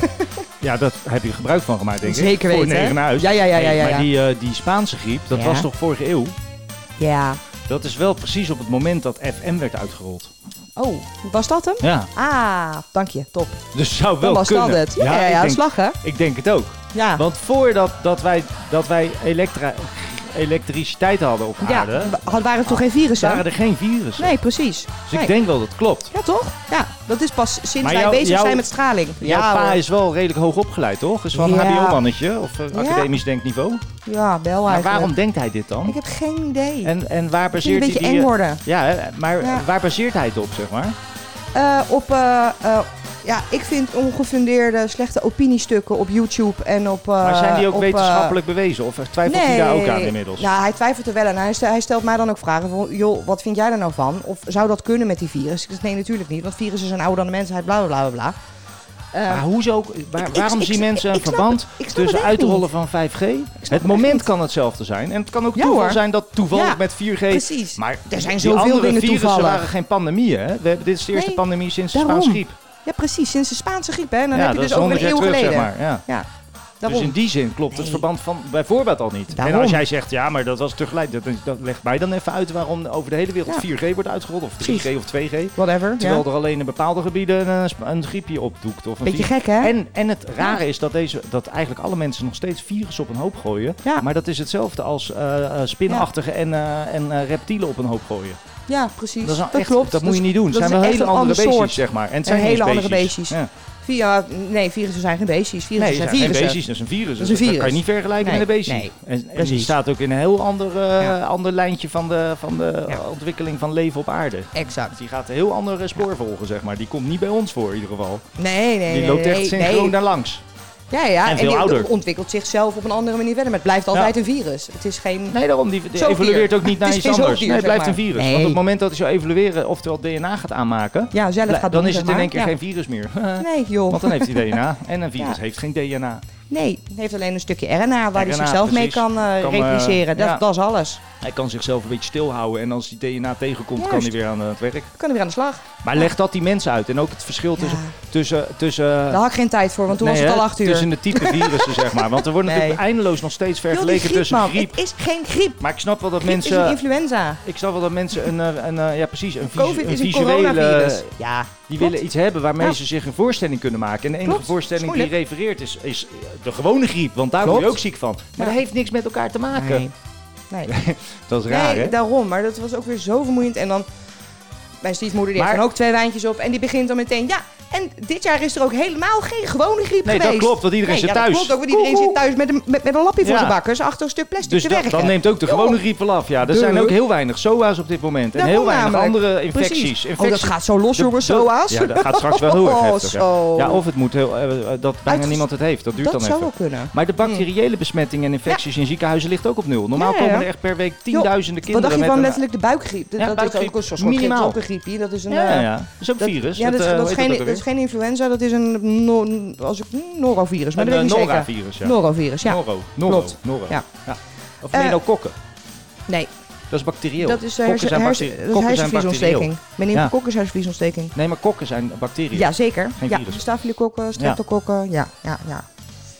Ja, dat heb je gebruik van gemaakt, denk ik. Zeker weten. Voor negen uit. Ja, ja, ja, ja, ja, Maar ja. die, uh, die Spaanse griep, dat Ja. was toch vorige eeuw? Ja. Dat is wel precies op het moment dat F M werd uitgerold. Oh, was dat hem? Ja. Ah, dank je. Top. Dus zou wel Dan was kunnen. dat het. Ja, ja, ik ja, denk, slag hè? Ik denk het ook. Ja. Want voordat dat wij, dat wij elektra, elektriciteit hadden op Ja, aarde, wa- waren er toch geen virussen? waren er geen virussen. Nee, precies. Dus Nee. ik denk wel dat het klopt. Ja, toch? Ja, dat is pas sinds Maar wij jou- bezig jou- zijn met straling. Jouw ja, pa hoor. is wel redelijk hoog opgeleid, toch? Is wel een Ja. H B O-mannetje of uh, Ja. academisch denkniveau. Ja, wel Maar eigenlijk. waarom denkt hij dit dan? Ik heb geen idee. En, en waar Het is een baseert beetje hij eng die... worden. Ja, hè, maar Ja. waar baseert hij het op, zeg maar? Uh, op, uh, uh, ja, ik vind ongefundeerde, slechte opiniestukken op YouTube en op... Uh, Maar zijn die ook op, wetenschappelijk bewezen? Of twijfelt hij daar ook aan inmiddels? Nou, hij twijfelt er wel aan. Hij stelt, hij stelt mij dan ook vragen van, joh, wat vind jij er nou van? Of zou dat kunnen met die virus? Ik zeg, nee, natuurlijk niet, want virussen zijn ouder dan de mensheid, bla, bla, bla, bla. Uh, Maar hoezo, waar, ik- ik- waarom ik- zien ik- mensen ik een snap verband het- ik snap tussen het echt uitrollen niet. van vijf G? snap Het het moment echt niet. kan hetzelfde zijn. En het kan ook Ja, toeval hoor. zijn dat toevallig Ja, met vier G... precies. Maar Er zijn die zoveel andere dingen virussen toevallig. waren geen pandemieën. Hè? We hebben, dit is de eerste Nee, pandemie sinds de daarom. Spaanse griep. Ja, precies, sinds de Spaanse griep, hè? En dan ja, heb je dat dus is over een honderd jaar eeuw terug, geleden. zeg maar. Ja. Ja, daarom. Dus in die zin klopt het Nee. verband van bijvoorbeeld al niet. Daarom. En als jij zegt, ja, maar dat was tegelijk, dat, dat legt mij dan even uit waarom over de hele wereld Ja. vier G wordt uitgerold, of drie G Precies. of twee G. Whatever, Terwijl ja. er alleen in bepaalde gebieden een, een griepje opdoekt. Of een Beetje virus. gek, hè? En, en het rare is dat, deze, dat eigenlijk alle mensen nog steeds virus op een hoop gooien. Ja. Maar dat is hetzelfde als uh, uh, spinachtige en, uh, en uh, reptielen op een hoop gooien. Ja, precies. Dat, is nou dat echt, klopt. dat moet je niet doen. Het dat zijn is wel echt hele een andere ander beestjes, soort. zeg maar. En het Een zijn hele niet eens andere beestjes. Ja. Via, nee, virussen zijn geen beestjes. Virussen Nee, zijn zijn geen virussen. beestjes, dat is een virus. Dat is een virus. Dat kan je niet vergelijken Nee, met een beestje. nee, en, en die precies. staat ook in een heel ander, uh, Ja. ander lijntje van de, van de Ja. ontwikkeling van leven op aarde. Exact. Die gaat een heel ander spoor volgen, zeg maar. Die komt niet bij ons voor, in ieder geval. Nee, nee, Die nee. loopt echt nee, synchroon nee. daar langs. Ja, ja. En veel die ouder. ontwikkelt zichzelf op een andere manier verder. Maar het blijft altijd een virus. Het is geen... Nee, daarom. Die, die Zoogdier. evolueert ook niet naar Het is iets geen anders. zoogdier, Nee, het zeg blijft een maar. virus. Nee. Want op het moment dat hij zou evolueren, oftewel D N A gaat aanmaken, Ja, zelf gaat dan doen, is zeg het in maar. één keer Ja. geen virus meer. Nee, joh. Want dan heeft hij D N A. En een virus Ja. heeft geen D N A. Nee, het heeft alleen een stukje R N A waar hij R N A, zichzelf mee precies. kan, uh, Kan, uh, repliceren. Dat, ja. dat is alles. Hij kan zichzelf een beetje stilhouden. En als die D N A tegenkomt, kan Juist. hij weer aan het werk. Dan kan hij weer aan de slag. Maar Ja. leg dat die mensen uit. En ook het verschil tussen... Ja. tussen, tussen Daar had ik geen tijd voor, want toen nee, was het hè, al acht uur. Tussen de type virussen, zeg maar. Want er wordt Nee. natuurlijk eindeloos nog steeds Joh, die vergeleken griep, tussen man. griep. Het is geen griep. Maar ik snap wel dat Griep is een mensen... influenza. Ik snap wel dat mensen een, een, een, ja precies, een, visu- Covid een is een visuele... coronavirus. Ja, Die klopt. willen iets hebben waarmee Ja. ze zich een voorstelling kunnen maken. En de enige Klopt, voorstelling is die moeilijk. refereert is, is de gewone griep. Want daar Klopt. word je ook ziek van. Maar Ja. dat heeft niks met elkaar te maken. Nee. Nee. Dat is raar, nee, hè? daarom. Maar dat was ook weer zo vermoeiend. En dan, mijn stiefmoeder die Maar- heeft dan ook twee wijntjes op. En die begint dan meteen, ja, en dit jaar is er ook helemaal geen gewone griep Nee, geweest. dat klopt, want iedereen Nee, zit ja, thuis. dat klopt ook, want iedereen Koekoe. zit thuis met een, met, met een lapje voor Ja. zijn bakkers achter een stuk plastic Dus te dat, werken. dan neemt ook de Joh. gewone griep wel af. Ja, er Duh. zijn ook heel weinig S O A's op dit moment. En Daarom heel weinig namelijk. andere infecties. Precies. infecties. Oh, dat gaat zo los, De- jongens, de- zo aas. Ja, dat gaat straks wel heel erg Oh, heftig. hè. zo. Ja, of het moet heel, eh, dat bijna Uitges- niemand het heeft. Dat duurt dat dan zou even. wel kunnen. Maar de bacteriële besmetting en infecties in ziekenhuizen ligt ook op nul. Normaal Ja, ja. komen er echt per week tienduizenden Wat kinderen dacht je met van een... letterlijk de buikgriep? Dat, Ja, dat buikgriep. is ook een soort Minimaal. ook een griepje. Dat is een... Ja, eh, ja. Dat is ook dat- virus. Ja, dat, is- eh, dat, hoe is heet geen, ook dat alweer? is geen influenza, dat is een no, als ik, hm, norovirus. Maar Een dat weet uh, ik niet zeker. Nora-virus, ja. Norovirus, ja. Noro. Noro. Klopt. Noro. Ja. Ja. Of Eh, meningokokken. Nee, Dat is bacterieel. dat is Kokken hersen, zijn hersen, bacteri- dat is kokken zijn hersenvliesontsteking. bacterieel. Meningokokken Ja. is hersenvliesontsteking. Nee, maar kokken zijn bacteriën. Ja, zeker. Geen Ja, virus. staphylokokken, streptokokken, ja, ja, ja.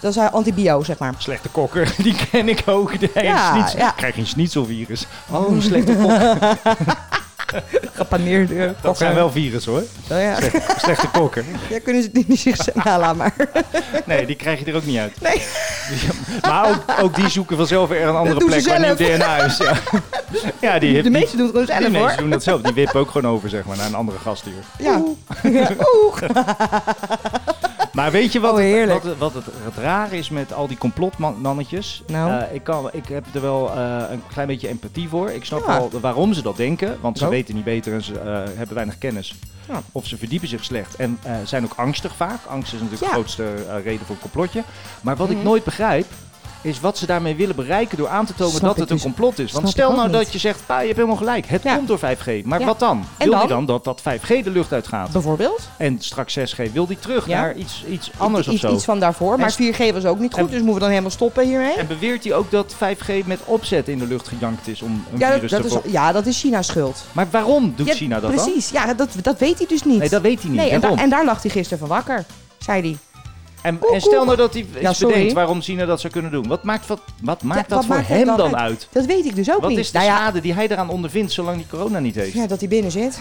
Dat is uh, antibio, zeg maar. Slechte kokker, die ken ik ook. De Ja, schnitzel. ja. Krijg je een schnitzelvirus. Oh, een slechte kokker. Gepaneerde Dat zijn wel virus hoor. Oh, ja. Slechte, slechte kokker. Ja, kunnen ze het niet zich nou, laat maar. Nee, die krijg je er ook niet uit. Nee. Maar ook, ook die zoeken vanzelf weer een andere Dat doen plek ze waar nieuw zelf. D N A is. Ja, ja die heeft De die- meesten doen het gewoon zelf, Die hoor. mensen doen dat zelf. Die wippen ook gewoon over, zeg maar, naar een andere gasthuur. Ja. Oeh. Maar weet je wat, Oh, heerlijk. wat, wat het, het rare is met al die complotmannetjes? Nou? Eh, ik, kan, ik heb er wel eh, een klein beetje empathie voor. Ik snap Ja. wel waarom ze dat denken. Want ze Zo. weten niet beter en ze eh, hebben weinig kennis. Ja. Of ze verdiepen zich slecht. En eh, zijn ook angstig vaak. Angst is natuurlijk Ja. de grootste eh, reden voor een complotje. Maar wat ik Mhm. nooit begrijp, is wat ze daarmee willen bereiken door aan te tonen Snap dat ik het een dus- complot is. Want snap ik stel ook nou niet. dat je zegt, pa, je hebt helemaal gelijk. Het Ja. komt door vijf G. Maar Ja. wat dan? En Wil je dan? dan dat dat vijf G de lucht uitgaat? Bijvoorbeeld. En straks zes G, wil die terug Ja. naar iets, iets anders of iets, zo? iets van daarvoor. Maar En- vier G was ook niet goed, en- dus moeten we dan helemaal stoppen hiermee? En beweert hij ook dat vijf G met opzet in de lucht gejankt is om een Ja, dat, virus dat te is, voor... ja, dat is China's schuld. Maar waarom doet Ja, China dat dan? Precies, ja, dat, dat weet hij dus niet. Nee, dat weet hij niet. Nee, en, Waarom? daar- en daar lag hij gisteren van wakker, zei hij. En, Koek, en stel koek. nou dat hij iets Ja, sorry. bedenkt waarom China dat zou kunnen doen. Wat maakt, wat, wat maakt Ja, dat wat voor maakt het hem dan dan uit? uit? Dat weet ik dus ook Wat niet. is de Nou ja, schade die hij eraan ondervindt zolang hij corona niet heeft? ja, dat hij binnen zit.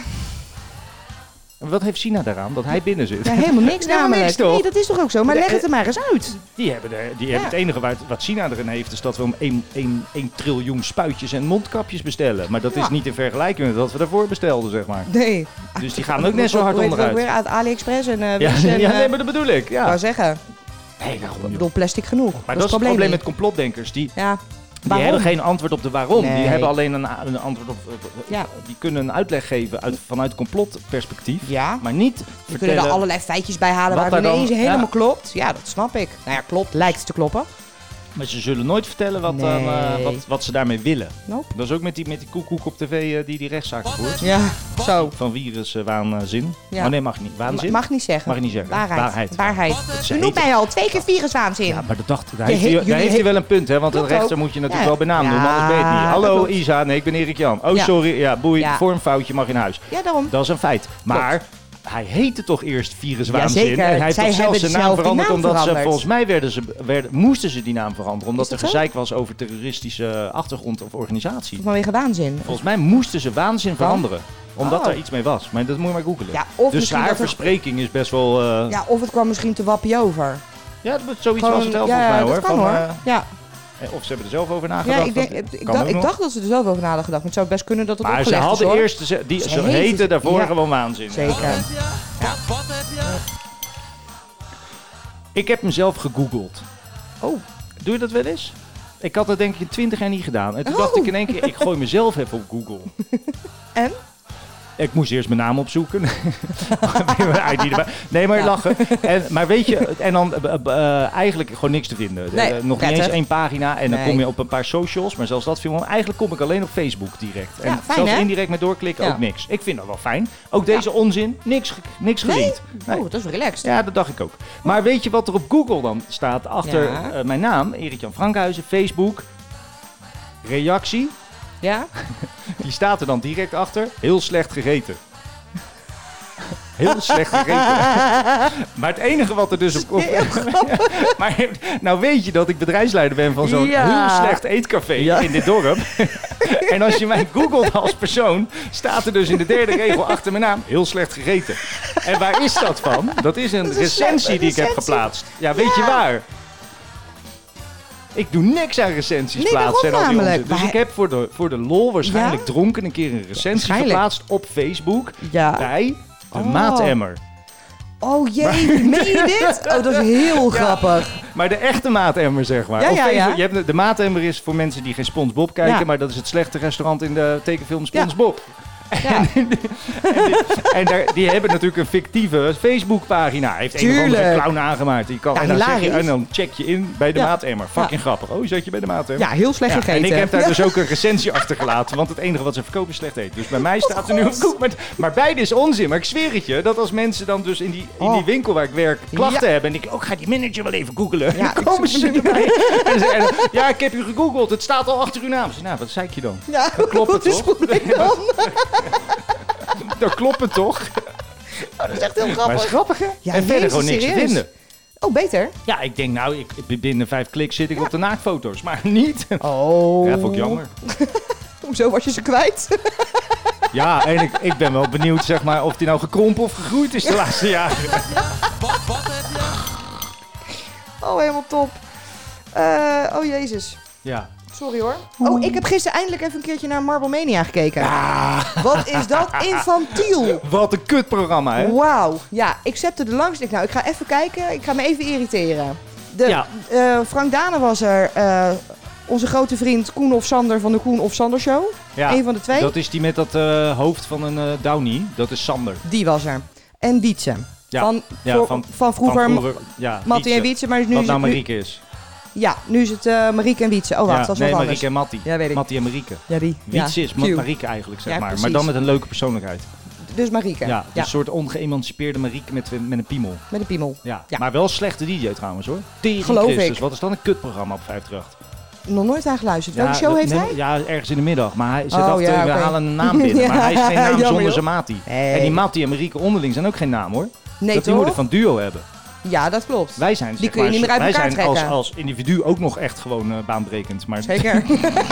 En wat heeft China daaraan dat hij binnen zit? Ja, helemaal niks Helemaal namelijk. niks, toch? Nee, dat is toch ook zo? Maar Nee, leg het eh, er maar eens uit. Die hebben, de, die Ja. hebben het enige wat, wat China erin heeft, is dat we om één triljoen spuitjes en mondkapjes bestellen. Maar dat Ja. is niet in vergelijking met wat we daarvoor bestelden, zeg maar. Nee. Dus die gaan ook net zo hard Hoe heet het ook onderuit. weer? Uit AliExpress en uh, Ja, Wish en, ja, eh, nee, maar dat bedoel ik. Ik Ja. wou zeggen, Nee, daarom, ik joh. bedoel plastic genoeg. Maar dat is het probleem met complotdenkers. Die, Ja, die waarom? hebben geen antwoord op de waarom. Nee. Die hebben alleen een, een antwoord op... Ja. Die kunnen een uitleg geven uit, vanuit complotperspectief. Ja. Maar niet Je kunt vertellen... er allerlei feitjes bij halen wat waar het daar dan- ineens helemaal ja. klopt. Ja, dat snap ik. Nou ja, klopt. Lijkt te kloppen. Maar ze zullen nooit vertellen wat, Nee. dan, eh, wat, wat ze daarmee willen. Nope. Dat is ook met die, met die koekoek op tv eh, die die rechtszaak voert. Ja, zo. Van viruswaanzin. Ja. Oh nee, mag niet. Waanzin? Mag niet zeggen. Mag je niet zeggen. Waarheid. Waarheid. Waarheid. Ze Je noemt heet- mij al twee keer viruswaanzin. Ja, maar dat dacht, daar Je heeft, hij, he- daar jullie heeft hij he- wel een punt, hè? Want een Klopt rechter ook. moet je natuurlijk Ja. wel bij naam noemen, Ja, anders ben je het niet. dat Hallo klopt. Isa, nee, ik ben Erik Jan. Oh, Ja. sorry, ja, boei, Ja. vormfoutje mag in huis. Ja, daarom. Dat is een feit. Maar hij heette toch eerst viruswaanzin? Jazeker. En hij heeft Zij toch zelfs hebben zijn naam zelf die veranderd, naam omdat ze, veranderd. volgens mij werden ze, werden, moesten ze die naam veranderen, omdat Is er dat zo? gezeik was over terroristische achtergrond of organisatie. Vanwege waanzin. Volgens mij moesten ze waanzin veranderen, omdat Oh. er iets mee was. Maar dat moet je maar googelen. Ja, of dus misschien haar dat er- verspreking is best wel... eh, Ja, of het kwam misschien te wappie over. ja, dat- zoiets Gewoon- was het wel ja, volgens mij hoor. dat kan Van, hoor. eh, ja, of ze hebben er zelf over nagedacht. ja ik, denk, dat ik, kan dacht, ook ik nog. dacht dat ze er zelf over hadden gedacht. Maar het zou best kunnen dat het Maar ze opgelegd hadden is, hoor. eerst, ze, die, Ze ze heette- heten daarvoor ja. gewoon waanzin. Zeker. Ik heb mezelf gegoogeld. Oh, Doe je dat wel eens? Ik had dat denk ik in twintig jaar niet gedaan. En toen Oh. dacht ik in één keer, ik gooi mezelf even op Google. En? Ik moest eerst mijn naam opzoeken. Mijn I D erbij. Nee, maar lachen. En, maar weet je, en dan uh, uh, eigenlijk gewoon niks te vinden. Nee, Uh, nog niet prettig. eens één pagina. En dan Nee. kom je op een paar socials. Maar zelfs dat viel me. Eigenlijk kom ik alleen op Facebook direct. En Ja, fijn, zelfs hè? indirect met doorklikken Ja. ook niks. Ik vind dat wel fijn. Ook deze onzin, niks, ge- niks Nee? gelinkt. Nee. Oh, dat is relaxed. Ja, dat dacht ik ook. Maar weet je wat er op Google dan staat achter Ja. uh, mijn naam? Erik-Jan Frankhuizen, Facebook. Reactie. Ja? Die staat er dan direct achter. Heel slecht gegeten. Heel slecht gegeten. Maar het enige wat er dus op... op maar nou weet je dat ik bedrijfsleider ben van zo'n Ja. heel slecht eetcafé Ja. in dit dorp. En als je mij googelt als persoon, staat er dus in de derde regel achter mijn naam heel slecht gegeten. En waar is dat van? Dat is een Dat is een recensie slechte die ik heb recensie. geplaatst. Ja, weet je waar? Ik doe niks aan recensies Nee, plaatsen en al waarom die namelijk? onzin. Dus Maar- ik heb voor de, voor de lol waarschijnlijk Ja? dronken een keer een recensie Waarschijnlijk. geplaatst op Facebook Ja. bij de Oh. maatemmer. Oh jee, meen je dit? Oh, dat is heel grappig. Maar de echte maatemmer, zeg maar. Ja, Op ja, Facebook- ja. Je hebt de, de maatemmer is voor mensen die geen SpongeBob kijken, Ja. maar dat is het slechte restaurant in de tekenfilm Ja. SpongeBob. Ja. En, die, en daar, die hebben natuurlijk een fictieve Facebookpagina. Hij heeft een of andere Tuurlijk. clown aangemaakt. Die kan, Ja, en, dan zeg je, hilarisch. en dan check je in bij de Ja. maatemmer. Fucking grappig. Oh, zat je bij de maatemmer? Ja, heel slecht Ja, gegeten. en ik heb daar Ja. dus ook een recensie achtergelaten, want het enige wat ze verkopen is slecht eten. Dus bij mij staat er nu op Google. Maar, maar beide is onzin. Maar ik zweer het je, dat als mensen dan dus in die, in die Oh. winkel waar ik werk klachten Ja. hebben en ik ook ga die manager wel even googelen. Ja, dan komen ik ze zoek hem erbij. En ze- en, ja, ik heb u gegoogeld. Het staat al achter uw naam. Ik zeg, nou, wat zei ik je dan? Ja, Dat klopt het dus toch? goed ik dan. Dat klopt het toch? Oh, dat is echt heel Maar grappig. is grappig hè? Ja, en verder jezus, gewoon niks te serieus? vinden. Oh, beter? Ja, ik denk nou, ik, binnen vijf kliks zit ik ja. op de naaktfoto's, maar niet. Oh. Ja, vond ik jammer. Hoezo was je ze kwijt? Ja, en ik, ik ben wel benieuwd zeg maar, of die nou gekrompen of gegroeid is de laatste jaren. Wat, wat heb je? Oh, helemaal top. Uh, oh, jezus. Ja. Sorry hoor. Oh, ik heb gisteren eindelijk even een keertje naar Marble Mania gekeken. Ah. Wat is dat infantiel. Wat een kutprogramma, hè? Wauw. Ja, ik zette er langs. Ik, nou, ik ga even kijken. Ik ga me even irriteren. De, ja. uh, Frank Dane was er. Uh, onze grote vriend Koen of Sander van de Koen of Sander Show. Ja, Eén van de twee. Dat is die met dat uh, hoofd van een uh, Downy. Dat is Sander. Die was er. En Wietse. Ja. Van, ja, voor, van, van vroeger, van vroeger ja, Mattie en Wietse. Maar nu wat is nou het, Marieke is. Ja, nu is het uh, Marieke en Wietse. Oh, wacht, ja, dat is nee, wat Marieke anders. en Mattie. Ja, weet ik. Mattie en Marieke. Ja, die. Wietse ja. is Q. Marieke eigenlijk, zeg ja, maar. Precies. Maar dan met een leuke persoonlijkheid. Dus Marieke. Ja, ja. Een soort ongeëmancipeerde Marieke met, met een piemel. Met een piemel. Ja. ja. Maar wel een slechte D J trouwens hoor. Tering Geloof Christus. ik. Wat is dan een kutprogramma op vijfendertig? Nog nooit aan geluisterd. Welke ja, show heeft nee, hij? Ja, ergens in de middag. Maar hij zit oh, af en toe, ja, we okay. halen een naam binnen. ja, maar hij is geen naam jammer, zonder joh. zijn Mati. Hey. En die Mati en Marieke onderling zijn ook geen naam hoor. Nee, dat die moeten van duo hebben. Ja, dat klopt. Wij zijn, die zeg kun je maar, niet meer uit wij elkaar zijn trekken. als, als individu ook nog echt gewoon uh, baanbrekend. Maar zeker.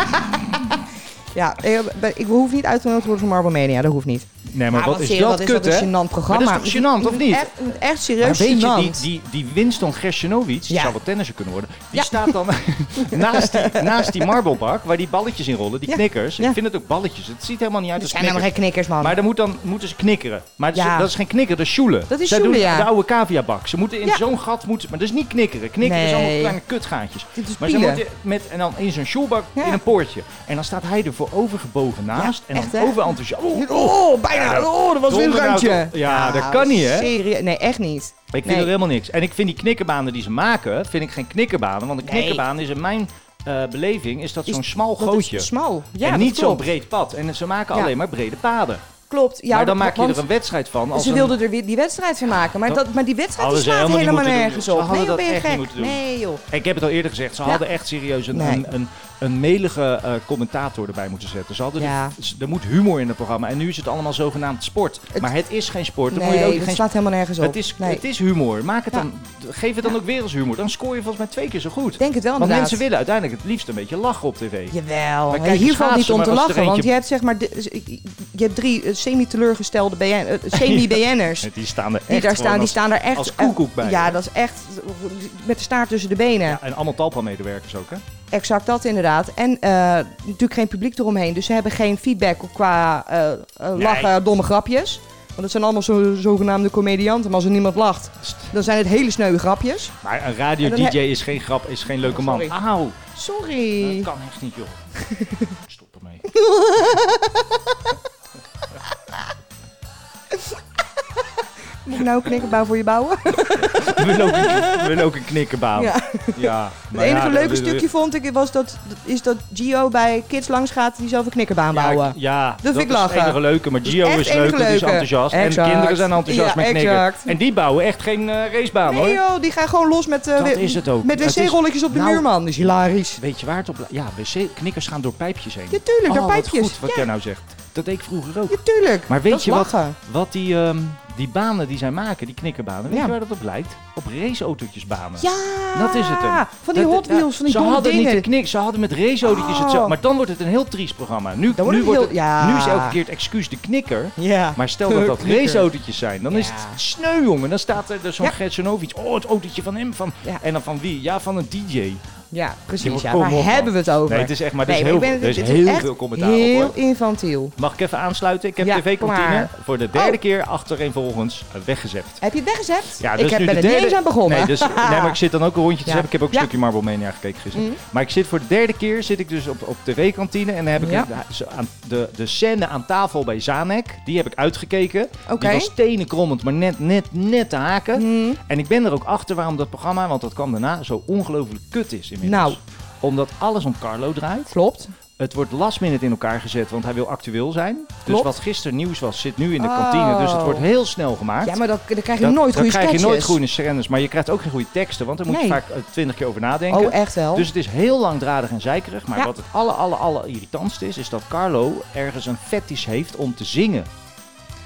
Ja, ik hoef niet uitgenodigd te worden voor Marble Mania. Dat hoeft niet. Nee, maar, maar wat is serieus, dat wat kut, is dat hè? een gênant programma. Maar dat is toch gênant, of niet? Echt, echt serieus maar weet gênant. je, die, die, die Winston Gersjenovic, die ja. zou wel tennisser kunnen worden, die ja. staat dan naast, die, naast die marbelbak waar die balletjes in rollen, die ja. knikkers. Ja. Ik vind het ook balletjes. Het ziet helemaal niet uit als knikkers. Het zijn helemaal geen knikkers, man. Maar dan, moet dan moeten ze knikkeren. Maar dat, ja. is, dat is geen knikker, dat is sjoelen. Dat is Zij sjoelen, doen ja. de oude caviabak. Ze moeten in ja. zo'n gat, moeten, maar dat is niet knikkeren. Knikkeren nee. is allemaal kleine kutgaatjes. Maar ze moeten met, en dan in zo'n sjoelbak ja. in een poortje. En dan staat hij er voor overgebogen naast. Ja, en dan overenthousiast. Oh, oh, bijna. Oh, dat was weer een randje. Ja, dat kan niet, hè? Serieus? Nee, echt niet. Ik vind nee. er helemaal niks. En ik vind die knikkerbanen die ze maken, vind ik geen knikkerbanen. Want een nee. knikkerbaan is in mijn uh, beleving is dat zo'n smal gootje. Dat is smal. Ja, en niet zo'n breed pad. En ze maken ja. alleen maar brede paden. Klopt. Ja, maar dan maak je er een wedstrijd van. Als ze wilden er weer die wedstrijd van maken. Maar, dat, maar die wedstrijd die slaat helemaal nergens op. Nee, joh, ben je gek? Nee, joh. Ik heb het al eerder gezegd. Ze ja. hadden echt serieus een, nee. een, een, een melige uh, commentator erbij moeten zetten. Ze hadden ja. de, er moet humor in het programma. En nu is het allemaal zogenaamd sport. Het, maar het is geen sport. Dan nee, moet je ook het geen slaat helemaal nergens op. Het is, nee. het is humor. Maak het ja. dan, geef het dan ja. ook weer als humor. Dan scoor je volgens mij twee keer zo goed. Denk het wel, Want inderdaad. mensen willen uiteindelijk het liefst een beetje lachen op tv. Jawel. Maar kijk, hier valt niet om te lachen. Eentje... Want je hebt zeg maar de, je hebt drie uh, semi-teleurgestelde B N, uh, semi-B N'ers. Die staan er echt die daar staan, als, die staan er echt als koekoek bij. Ja, dat is echt met de staart tussen de benen. Ja, en allemaal Talpa-medewerkers ook, hè? Exact dat inderdaad. En uh, natuurlijk geen publiek eromheen. Dus ze hebben geen feedback qua uh, uh, lachen, nee. domme grapjes. Want dat zijn allemaal zo, zogenaamde comedianten. Maar als er niemand lacht, dan zijn het hele sneuwe grapjes. Maar een radio-dj he- is geen grap, is geen leuke man. Sorry. Auw. Sorry. Dat kan echt niet, joh. Stop ermee. Moet ik nou een knikkerbouw voor je bouwen? We willen ook een, willen ook een knikkerbouw. Ja. Ja, het enige ja, leuke dat, stukje vond ik was dat, is dat Gio bij kids langs gaat die zelf een knikkerbaan ja, bouwen. Ja, dat, dat vind ik is lachen. het enige leuke. Maar Gio is leuk, die is enthousiast. Exact. En de kinderen zijn enthousiast ja, met knikken. Exact. En die bouwen echt geen uh, racebaan, nee, hoor. Joh, die gaan gewoon los met, uh, dat is het ook. met wc-rolletjes op de nou, muur, man. Dat is hilarisch. Weet je waar het op... Ja, wc-knikkers gaan door pijpjes heen. Ja, tuurlijk, door oh, pijpjes. Wat goed wat ja. jij nou zegt. Dat deed ik vroeger ook. Ja, tuurlijk. Maar weet dat je wat, wat die, um, die banen die zij maken, die knikkerbanen, weet ja. je waar dat op lijkt? Op raceautootjesbanen. Ja, dat is het hem. Van die dat, Hot Wheels, ja, van die ze hadden dingen. Niet de knik, ze hadden met raceautootjes oh. hetzelfde. Maar dan wordt het een heel triest programma. Nu, wordt nu, wordt heel, het, ja. nu is elke keer het excuus de knikker. Ja. Maar stel dat dat raceautootjes zijn, dan ja. is het sneu, jongen. Dan staat er zo'n ja. Gersjenovic. Oh, het autootje van hem. Van, ja. En dan van wie? Ja, van een D J. Ja, precies. Ja, ja. Waar op, hebben we het over? Nee, het is echt, maar er is nee, heel, ben, er is het heel is veel commentaar heel op, hoor. infantiel. Mag ik even aansluiten? Ik heb ja, tv-kantine voor de derde oh. keer achtereenvolgens weggezept. Heb je het weggezept? Ja, dus ik heb nu ben de er derde... niet eens aan begonnen. Nee, dus, nee, maar ik zit dan ook een rondje te ja. hebben. Ik heb ook een ja. stukje Marble Mania gekeken gisteren. Mm. Maar ik zit voor de derde keer zit ik dus op, op tv-kantine. En dan heb ik ja. de, de, de scène aan tafel bij Zanek. Die heb ik uitgekeken. Okay. Die was tenenkrommend, maar net, net, net te haken. Mm. En ik ben er ook achter waarom dat programma, want dat kwam daarna, zo ongelooflijk kut is inmiddels. Nou. Omdat alles om Carlo draait. Klopt. Het wordt last minute in elkaar gezet, want hij wil actueel zijn. Klopt. Dus wat gisteren nieuws was, zit nu in de oh. kantine. Dus het wordt heel snel gemaakt. Ja, maar dan, dan krijg je dat, nooit goede sketches. Dan krijg je nooit goede sketches. scènes, maar je krijgt ook geen goede teksten. Want daar moet nee. je vaak twintig keer over nadenken. Oh, echt wel? Dus het is heel langdradig en zeikerig. Maar ja. wat het aller, aller, aller irritantste is, is dat Carlo ergens een fetish heeft om te zingen.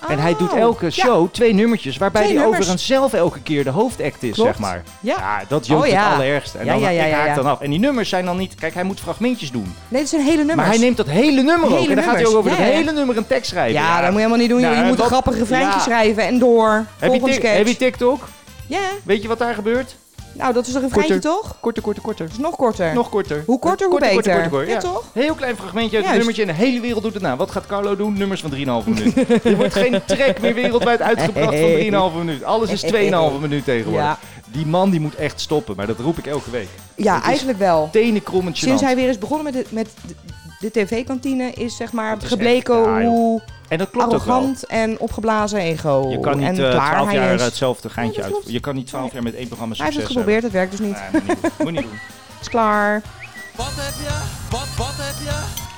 En hij doet Oh, elke ja. show twee nummertjes, waarbij Twee hij nummers. overigens zelf elke keer de hoofdact is, Klopt. zeg maar. Ja. Ja, dat jokt Oh, ja. het allerergste. En Ja, dan ja, ja, ik ja, haak ja. dan af. En die nummers zijn dan niet... Kijk, hij moet fragmentjes doen. Nee, dat zijn hele nummers. Maar hij neemt dat hele nummer ook. Hele En dan gaat hij ook nummers. over Ja, dat ja. hele nummer een tekst schrijven. Ja, dat moet je helemaal niet doen. joh. Nou, je moet wat- een grappig refreintje ja. schrijven en door. Heb je, Volgende tik- sketch. heb je TikTok? Ja. Weet je wat daar gebeurt? Nou, dat is een refreintje Korter. toch? Korter, korter, korter. Dat is nog korter. Nog korter. Hoe korter, hoe Korter, beter. korter, korter, Ja, korter, ja. toch? Heel klein fragmentje uit het Juist. nummertje en de hele wereld doet het na. Wat gaat Carlo doen? Nummers van drieënhalve minuut. Er wordt geen track meer wereldwijd uitgebracht van drieënhalve minuut. Alles is tweeënhalve minuut tegenwoordig. Ja. Die man die moet echt stoppen, maar dat roep ik elke week. Ja, Het is eigenlijk wel. Tenenkrommend Sinds gênant. hij weer is begonnen met de, met de, de tv-kantine is zeg maar Het is gebleken echt- ja, joh. hoe En dat klopt ook wel. arrogant en opgeblazen ego Je kan en niet eh, klaar twaalf hij jaar is. hetzelfde geintje Ja, dat uit. klopt. Je kan niet twaalf jaar met één programma Hij heeft succes het geprobeerd, het werkt dus niet. hebben. Nee, moet niet doen. Moet niet doen. Is klaar. Wat heb je? Wat, wat heb je?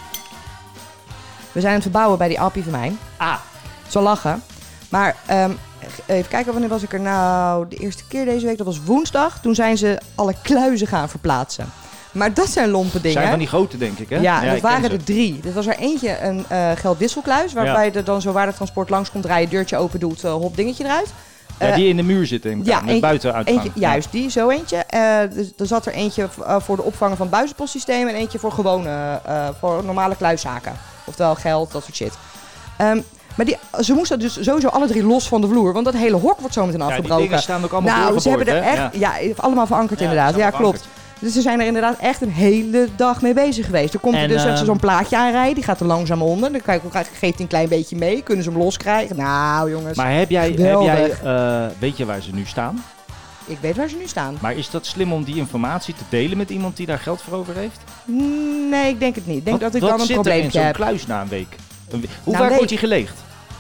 We zijn aan het verbouwen bij die appie van mij. Ah, Zo lachen. Maar ehm, even kijken, wanneer was ik er nou? De eerste keer deze week, dat was woensdag. Toen zijn ze alle kluizen gaan verplaatsen. Maar dat zijn lompe dingen. zijn van die grote denk ik hè? Ja, en dat ik ken waren ze. er drie. Er was er eentje, een eh geldwisselkluis, waarbij er dan zo waardetransport langskomt, draai je deurtje open doet, uh, hop dingetje eruit. Ja, Eh, die in de muur zit denk ik. ja, met eentje- buiten uitgang. Eentje, juist, die, zo eentje. Eh, dus, er zat er eentje uh, voor de opvangen van buizenpostsystemen en eentje voor gewone, uh, voor normale kluiszaken. Oftewel geld, dat soort shit. Um, maar die, ze moesten dus sowieso alle drie los van de vloer, want dat hele hok wordt zo meteen Ja, die afgebroken. dingen staan ook allemaal nou, ze hebben er doorgeboord, echt, hè? ja. allemaal verankerd Ja, inderdaad. die Ja, zijn klopt. verankerd. Dus ze zijn er inderdaad echt een hele dag mee bezig geweest. Er komt er En, dus echt ehm, zo'n plaatje aanrijden, die gaat er langzaam onder. Dan kijk, geeft hij een klein beetje mee, kunnen ze hem loskrijgen. Nou jongens, Maar heb jij, heb Geweldig. jij uh, weet je waar ze nu staan? ik weet waar ze nu staan. Maar is dat slim om die informatie te delen met iemand die daar geld voor over heeft? Nee, ik denk het niet. Ik denk Wat- dat ik wat dan een zit er in probleempje zo'n heb. kluis na een week? Een we- Hoe Na een vaak week? wordt die geleegd?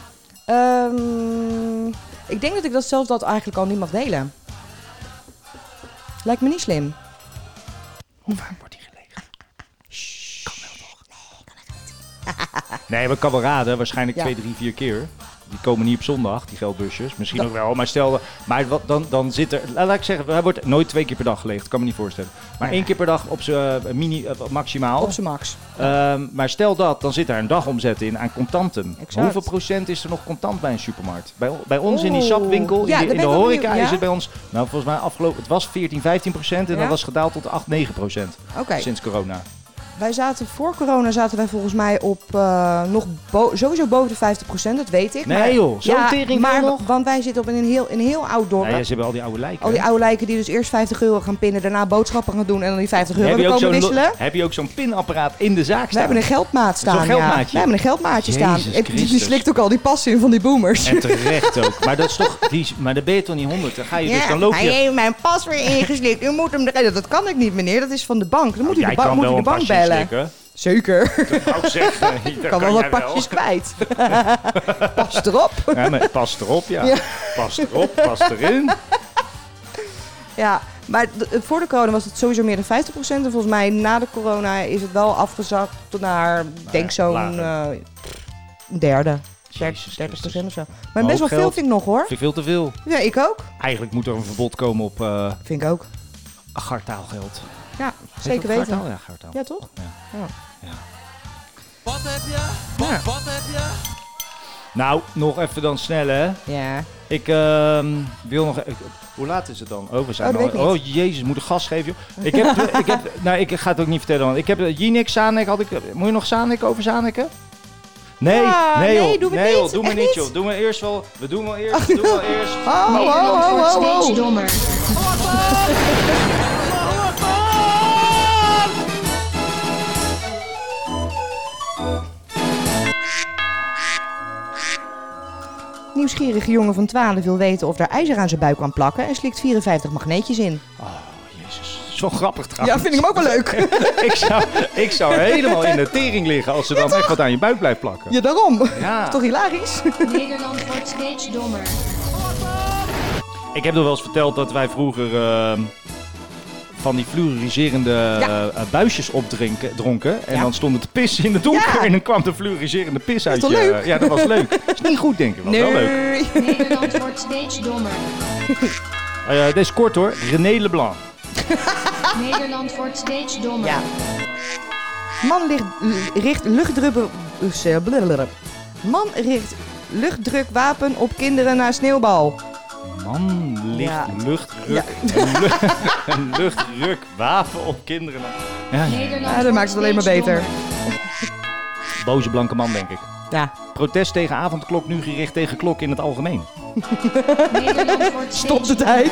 Ehm, ik denk dat ik dat zelfs dat eigenlijk al niet mag delen. Lijkt me niet slim. Hoe vaak wordt die geleegd? Kan wel toch? Nee, kan echt niet. Nee, mijn kameraden waarschijnlijk Ja. twee, drie, vier keer. Die komen niet op zondag, die geldbusjes. Misschien Dat- ook wel, maar stel... Maar wat, dan, dan zit er... Laat ik zeggen, hij wordt nooit twee keer per dag geleegd. Kan me niet voorstellen. Maar Nee. één keer per dag op zijn uh, mini, uh, maximaal. Op zijn max. Ehm, maar stel dat, dan zit daar een dagomzet in aan contanten. Exact. Hoeveel procent is er nog contant bij een supermarkt? Bij, bij ons in die Oeh. sapwinkel, Ja, in, de, daar in de ben ik wel horeca benieuwd, is ja? het bij ons... Nou, volgens mij afgelopen... Het was veertien, vijftien procent en Ja? dat was gedaald tot acht, negen procent. Oké. Sinds corona. Wij zaten voor corona zaten wij volgens mij op uh, nog bo- sowieso boven de vijftig procent, dat weet ik. Nee maar, joh, zo'n ja, tering maar nog. want wij zitten op een heel, een heel oud dorp. Ja, ja, ze hebben al die oude lijken. Al die hè? oude lijken die dus eerst vijftig euro gaan pinnen, daarna boodschappen gaan doen en dan die vijftig euro heb, weer je ook komen zo'n, wisselen. heb je ook zo'n pinapparaat in de zaak We staan? hebben een geldmaat staan. Zo'n geldmaatje. Ja. We hebben een geldmaatje Jezus staan. Die, die Christus. slikt ook al die passen in van die boomers. En terecht ook. Maar dat is toch... Die, is- maar dan ben je toch niet honderd? Dan ga je dus, dan loop hij je... heeft mijn pas weer ingeslikt. U moet hem eruit. Dat kan ik niet, meneer. Dat is van de bank. Dan moet u Jij de, ba- kan moet u wel de een bank pasje bellen. slikken. Zeker. Dat wou ik zeggen. Ik Dat kan wel wat jij pasjes kwijt. Pas erop. Ja, maar pas erop, ja. Ja. Pas erop, pas erin. Ja, maar d- voor de corona was het sowieso meer dan vijftig procent. En volgens mij na de corona is het wel afgezakt tot naar, ik denk ja, zo'n lager. eh, een derde. Jezus dertig procent Christus. of zo. Maar Hoop best wel veel geld. vind ik nog hoor. Vind ik veel te veel. Ja, ik ook. Eigenlijk moet er een verbod komen op uh, Vind ik ook. gartaalgeld. Ja, Heet zeker dat weten. Gartaal? Ja, gartaal. Ja, toch? Wat heb je? Wat, Ja. wat heb je? Nou, nog even dan snel hè. Ja. Ik ehm, wil nog... Ik, hoe laat is het dan? Oh, we zijn Oh, dat al... weet ik niet. Oh, jezus, moet ik gas geven, joh. Ik heb... ik heb nou, ik ga het ook niet vertellen, want ik heb Jinek, Zanek, had ik... Moet je nog Zanek over Zaneken? Nee, Ja, nee, nee, joh. doe maar nee, niet. joh, doe maar Echt niet, niet? joh. Doen we eerst wel... We doen wel eerst, we doen wel eerst. Oh, oh, Nederland oh, wordt oh, oh, steeds oh. dommer. Nieuwsgierige jongen van twaalf wil weten of er ijzer aan zijn buik kan plakken en slikt vierenvijftig magneetjes in. Oh, jezus. Zo grappig trouwens. Ja, vind ik hem ook wel leuk. ik, zou, ik zou helemaal in de tering liggen als ze dan echt wat aan je buik blijft plakken. Ja, daarom. Ja. Toch hilarisch? Nederland wordt steeds dommer. Ik heb nog wel eens verteld dat wij vroeger ehm, van die fluoriserende Ja. eh, buisjes opdrinken dronken. En Ja. dan stonden te pissen in de donker Ja. en dan kwam de fluoriserende pis uit toch je... leuk? Ja, dat was leuk. Is niet goed, denk ik. Was wel leuk. Nederland wordt steeds dommer. Uh, deze is kort hoor. René Leblanc. Nederland wordt steeds dommer. Ja. Man ligt, richt luchtdruppel... Man richt luchtdrukwapen op kinderen na sneeuwbal. Man, licht, Ja. luchtdruk. Een, lu- een luchtdrukwapen op kinderen. Ja, ja. Nederland Ja, dat maakt het alleen maar wordt beter. steeds Boze blanke man, denk ik. Ja. Protest tegen avondklok, nu gericht tegen klok in het algemeen. dommer. Nederland wordt Stop de steeds tijd.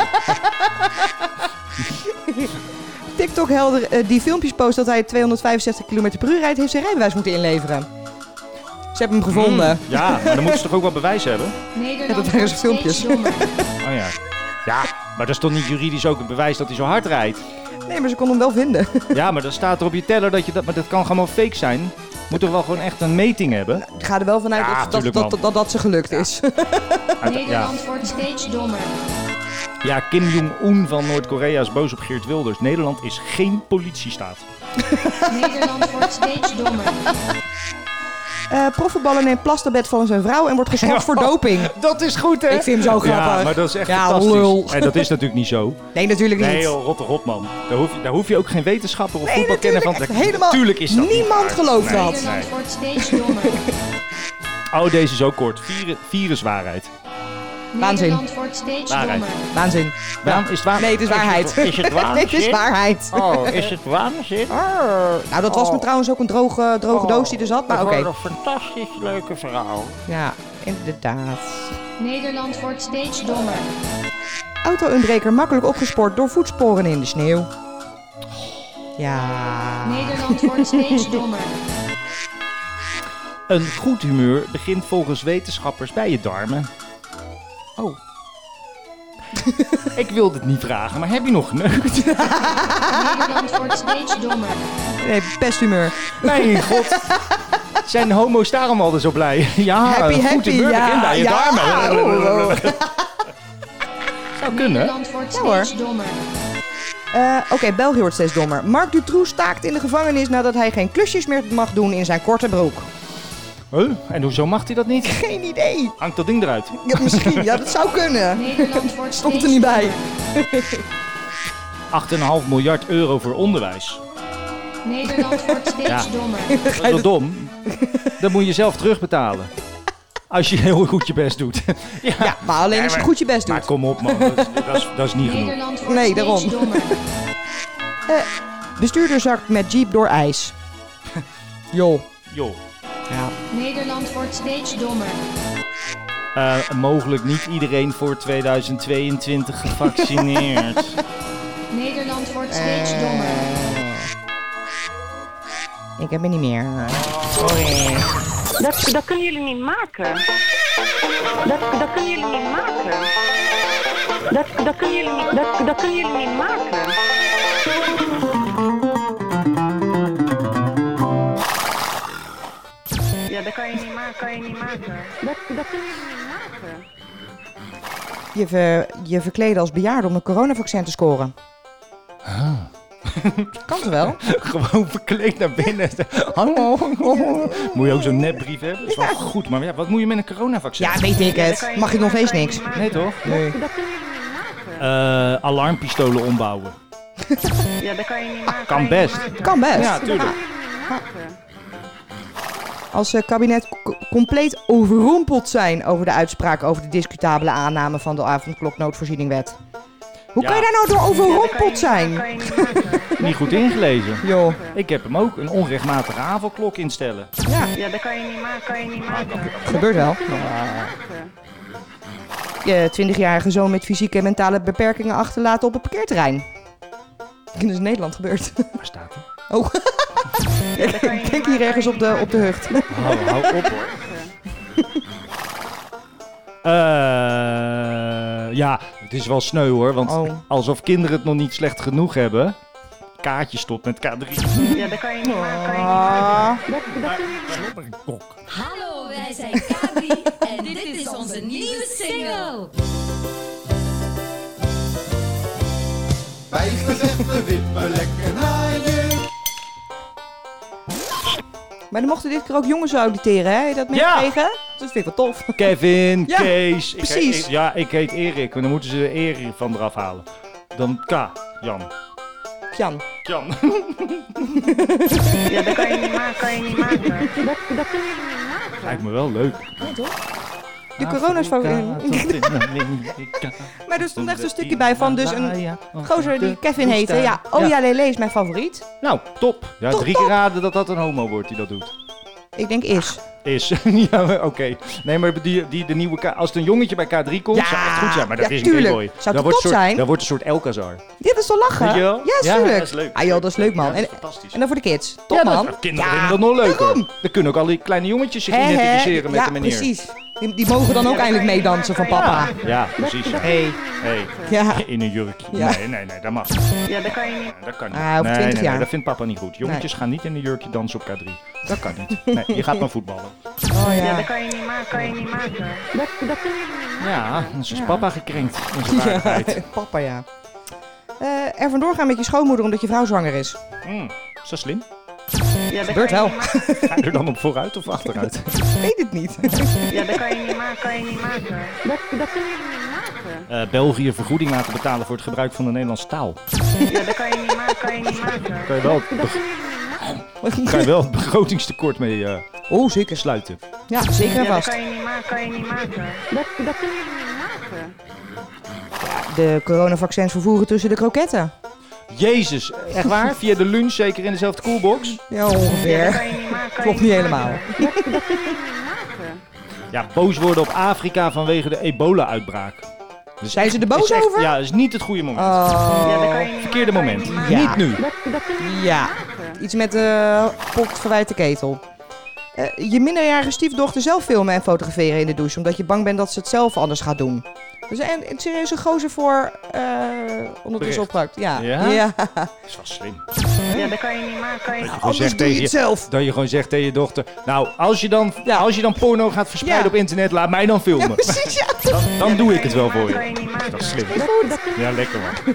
TikTok-helder uh, die filmpjes post dat hij tweehonderdvijfenzestig kilometer per uur rijdt, heeft zijn rijbewijs moeten inleveren. Ze hebben hem gevonden. Mm, ja, maar dan moeten ze toch ook wel bewijs hebben? Nederland Ja, dat waren wordt zijn filmpjes. steeds dommer. Oh ja. Ja, maar dat is toch niet juridisch ook een bewijs dat hij zo hard rijdt? Nee, maar ze konden hem wel vinden. Ja, maar dan staat er op je teller dat je dat... Maar dat kan gewoon fake zijn. Moet toch wel gewoon echt een meting hebben? Ik ga er wel vanuit Ja, dat, dat, tuurlijk, dat, man. dat, dat ze gelukt is. Uit- ja. Nederland wordt steeds dommer. ja, Kim Jong-un van Noord-Korea is boos op Geert Wilders. Nederland is geen politiestaat. Nederland wordt steeds dommer. Uh, profvoetballer neemt plasterbed van zijn vrouw en wordt geschorst voor doping. Dat is goed, hè? Ik vind hem zo grappig. Ja, maar dat is echt Ja, fantastisch. lul. En dat is natuurlijk niet zo. Nee, natuurlijk niet. Nee joh, rot erop man. Daar hoef, je, daar hoef je ook geen wetenschapper of Nee, voetbalkenner van te... natuurlijk echt helemaal Tuurlijk is dat niet niemand waar. gelooft Nee, dat. nee. Nederland wordt steeds dommer. Oh, deze is ook kort. Vier, viruswaarheid. Waanzin. Nederland wordt steeds Waarheid. dommer. Waanzin. Waan, is het waar? Nee, het is waarheid. Is het waar? Nee, het is waarheid. Oh, is het waanzin? Nou, dat was me trouwens ook een droge, droge doos die er zat, maar oké. een fantastisch leuke verhaal. Ja, inderdaad. Nederland wordt steeds dommer. Auto-inbreker makkelijk opgespoord door voetsporen in de sneeuw. Ja. Nederland wordt steeds dommer. Een goed humeur begint volgens wetenschappers bij je darmen. Oh. Ik wilde het niet vragen, maar heb je nog geneukt? Nederland wordt steeds dommer. Nee, pesthumeur. Nee, god. Zijn homo's daarom altijd zo blij? Ja, Happy, een goed happy, humeur ja, begint bij je ja. darmen. Oh, oh. Zou kunnen. Nederland wordt Ja, hoor. steeds dommer. Uh, Oké, België wordt steeds dommer. Marc Dutroux staakt in de gevangenis nadat hij geen klusjes meer mag doen in zijn korte broek. Huh? En hoezo mag hij dat niet? Geen idee. Hangt dat ding eruit? Ja, misschien, ja, dat zou kunnen. Nederland wordt Stond steeds er niet bij. dommer. acht komma vijf miljard euro voor onderwijs. Nederland wordt steeds Ja. dommer. Dat is wel dom. Dat moet je zelf terugbetalen. Als je heel goed je best doet. Ja, Ja, maar alleen Nee, als je maar- goed je best maar doet. kom op man, dat is, dat is, dat is niet genoeg. Nederland wordt Nee, steeds daarom. dommer. Bestuurder zakt met jeep door ijs. Joh. Joh. Ja. Nederland wordt steeds dommer. Uh, mogelijk niet iedereen voor tweeduizend tweeëntwintig gevaccineerd. Nederland wordt steeds dommer. Ik heb er niet meer. Dat, dat kunnen jullie niet maken. Dat, dat kunnen jullie niet maken. Dat, dat kunnen jullie niet, dat, dat kunnen jullie niet maken. Ja, dat kan je niet maken, kan je niet maken. Dat, dat kunnen jullie niet maken. Je, ver, je verkleden als bejaarde om een coronavaccin te scoren. Kan ze wel. Gewoon verkleed naar binnen. Hallo. Moet je ook zo'n nepbrief hebben? Dat is wel goed, maar ja, wat moet je met een coronavaccin? Ja, weet ik het. Mag ik nog steeds niks? Nee toch? Nee. Dat kunnen jullie niet maken. Uh, alarmpistolen ombouwen. Ja, dat kan je niet maken. Kan je niet best. maken. Kan best. Ja, tuurlijk. Dat kunnen jullie niet maken. Als het kabinet co- compleet overrompeld zijn over de uitspraak over de discutabele aanname van de avondkloknoodvoorzieningswet. Hoe Ja. kan je daar nou door Ja, dat kan je overrompeld niet zijn? maken, kan je niet maken. Niet goed ingelezen. Joh. Ik heb hem ook. Een onrechtmatige avondklok instellen. Ja, Ja, dat kan je niet maken, kan je niet maken. gebeurt wel. Je twintigjarige zoon met fysieke en mentale beperkingen achterlaten op het parkeerterrein. Dat is in Nederland gebeurd. Waar staat hij? Oh, ik denk hier ergens op de, op de hucht. Hou, hou op hoor. Uh, ja, het is wel sneu hoor, want Oh. alsof kinderen het nog niet slecht genoeg hebben. Kaartje stopt met K drie. Ja, dat kan je niet maken, kan je niet Ah. maken. Dat, dat kun je Hallo, wij zijn K drie en dit is onze nieuwe single. Bijgelegde wippen lekker naar je. Maar dan mochten dit keer ook jongens auditeren, hè? Heb je dat meegekregen? Dat vind ik wel tof. Kevin, Ja, Kees. precies. Ik, ik- ja, ik heet Erik, maar dan moeten ze de Erik van eraf halen. Dan K, Jan. Jan. Jan. Ja, dat kan je niet maken, kan je niet maken. Dat, dat kunnen jullie niet maken. Lijkt me wel leuk. Ja, toch? De corona's van... Maar er stond echt een stukje bij van dus een gozer die Kevin heette. Ja, Oh ja Lele is mijn favoriet. Nou, top. Ja, Top, drie top. keer raden dat dat een homo wordt die dat doet. Ik denk is. Is. Ja, oké. Okay. Nee, maar die, die, de nieuwe K... als het een jongetje bij K drie komt, Ja, zou echt goed zijn. Maar dat ja, is een tuurlijk. Playboy. Zou dat toch wordt top soort, zijn? Dat wordt een soort Elcazar. Dit is toch lachen? Weet je wel? Ja, Ja, tuurlijk. dat is leuk. Ah joh, dat is leuk man. Ja, dat En, is fantastisch. en dan voor de kids. Top Ja, man. dat, kinderen vinden dat nog leuker. daarom. Dan kunnen ook al die kleine jongetjes zich Hè, hè? identificeren met ja, de meneer. precies. Die, die mogen dan ook eindelijk meedansen van papa. Ja, precies. Hey, hey. Ja. In een jurkje. Ja. Nee, nee, nee, dat mag. Ja, dat kan je niet. Nee, dat kan niet. Ah, over nee, twintig nee, jaar. nee, dat vindt papa niet goed. Jongetjes gaan niet in een jurkje dansen op K drie. Dat kan niet. Nee, je gaat maar voetballen. Oh Ja, ja. dat kan je niet maken. Kan je niet maken. Dat, dat kunnen jullie niet maken. Ja, dan is papa gekrenkt in zijn waardigheid. Ja, papa ja. Uh, er vandoor gaan met je schoonmoeder omdat je vrouw zwanger is. Mm, is dat slim? Ja, dat Gebeurt kan je wel. niet maken. Ga je er dan op vooruit of achteruit? Ik weet het niet. Ja, dat kan je niet maken. Kan je niet maken. Dat, dat kunnen jullie niet maken. Uh, België vergoeding laten betalen voor het gebruik van de Nederlandse taal. Ja, dat kan je niet maken. Kan je niet maken. Kan je wel, Dat kunnen jullie niet maken. kan je wel het begrotingstekort mee uh, Oh, zeker. sluiten. Ja, zeker en Ja, dat vast. kan je niet maken. Kan je niet maken. Dat, dat kunnen jullie niet maken. De coronavaccins vervoeren tussen de kroketten. Jezus, echt waar? Via de lunch, zeker in dezelfde koelbox? Ja, Ja, dat ongeveer. kan je niet maken. Kan Klopt je niet niet helemaal. maken. Dat, dat kunnen jullie niet maken. Ja, boos worden op Afrika vanwege de ebola-uitbraak. Dus Zijn ze er is boos echt- over? Ja, dat is niet het goede moment. Oh. Ja, dat kan je niet Verkeerde maken, kan je moment. niet maken. Ja. Niet nu. Dat, dat kunnen jullie Ja. niet maken. Iets met de pot verwijte ketel. Uh, je minderjarige stiefdochter zelf filmen en fotograferen in de douche, omdat je bang bent dat ze het zelf anders gaat doen. Dus en, en serieus een gozer voor uh, ondertussen opgepakt. Ja. Ja? ja. Dat is wel slim. Ja, dat kan je niet maken. Kan je Dat je niet gewoon zegt doe je tegen het je, zelf. dat je gewoon zegt tegen je dochter, nou, als je dan, Ja. als je dan porno gaat verspreiden Ja. op internet, laat mij dan filmen. Ja, precies, ja. Dan, dan doe ik het wel voor Kan je. je niet maken. Dat is slim. Dat, dat kun je Ja, lekker man.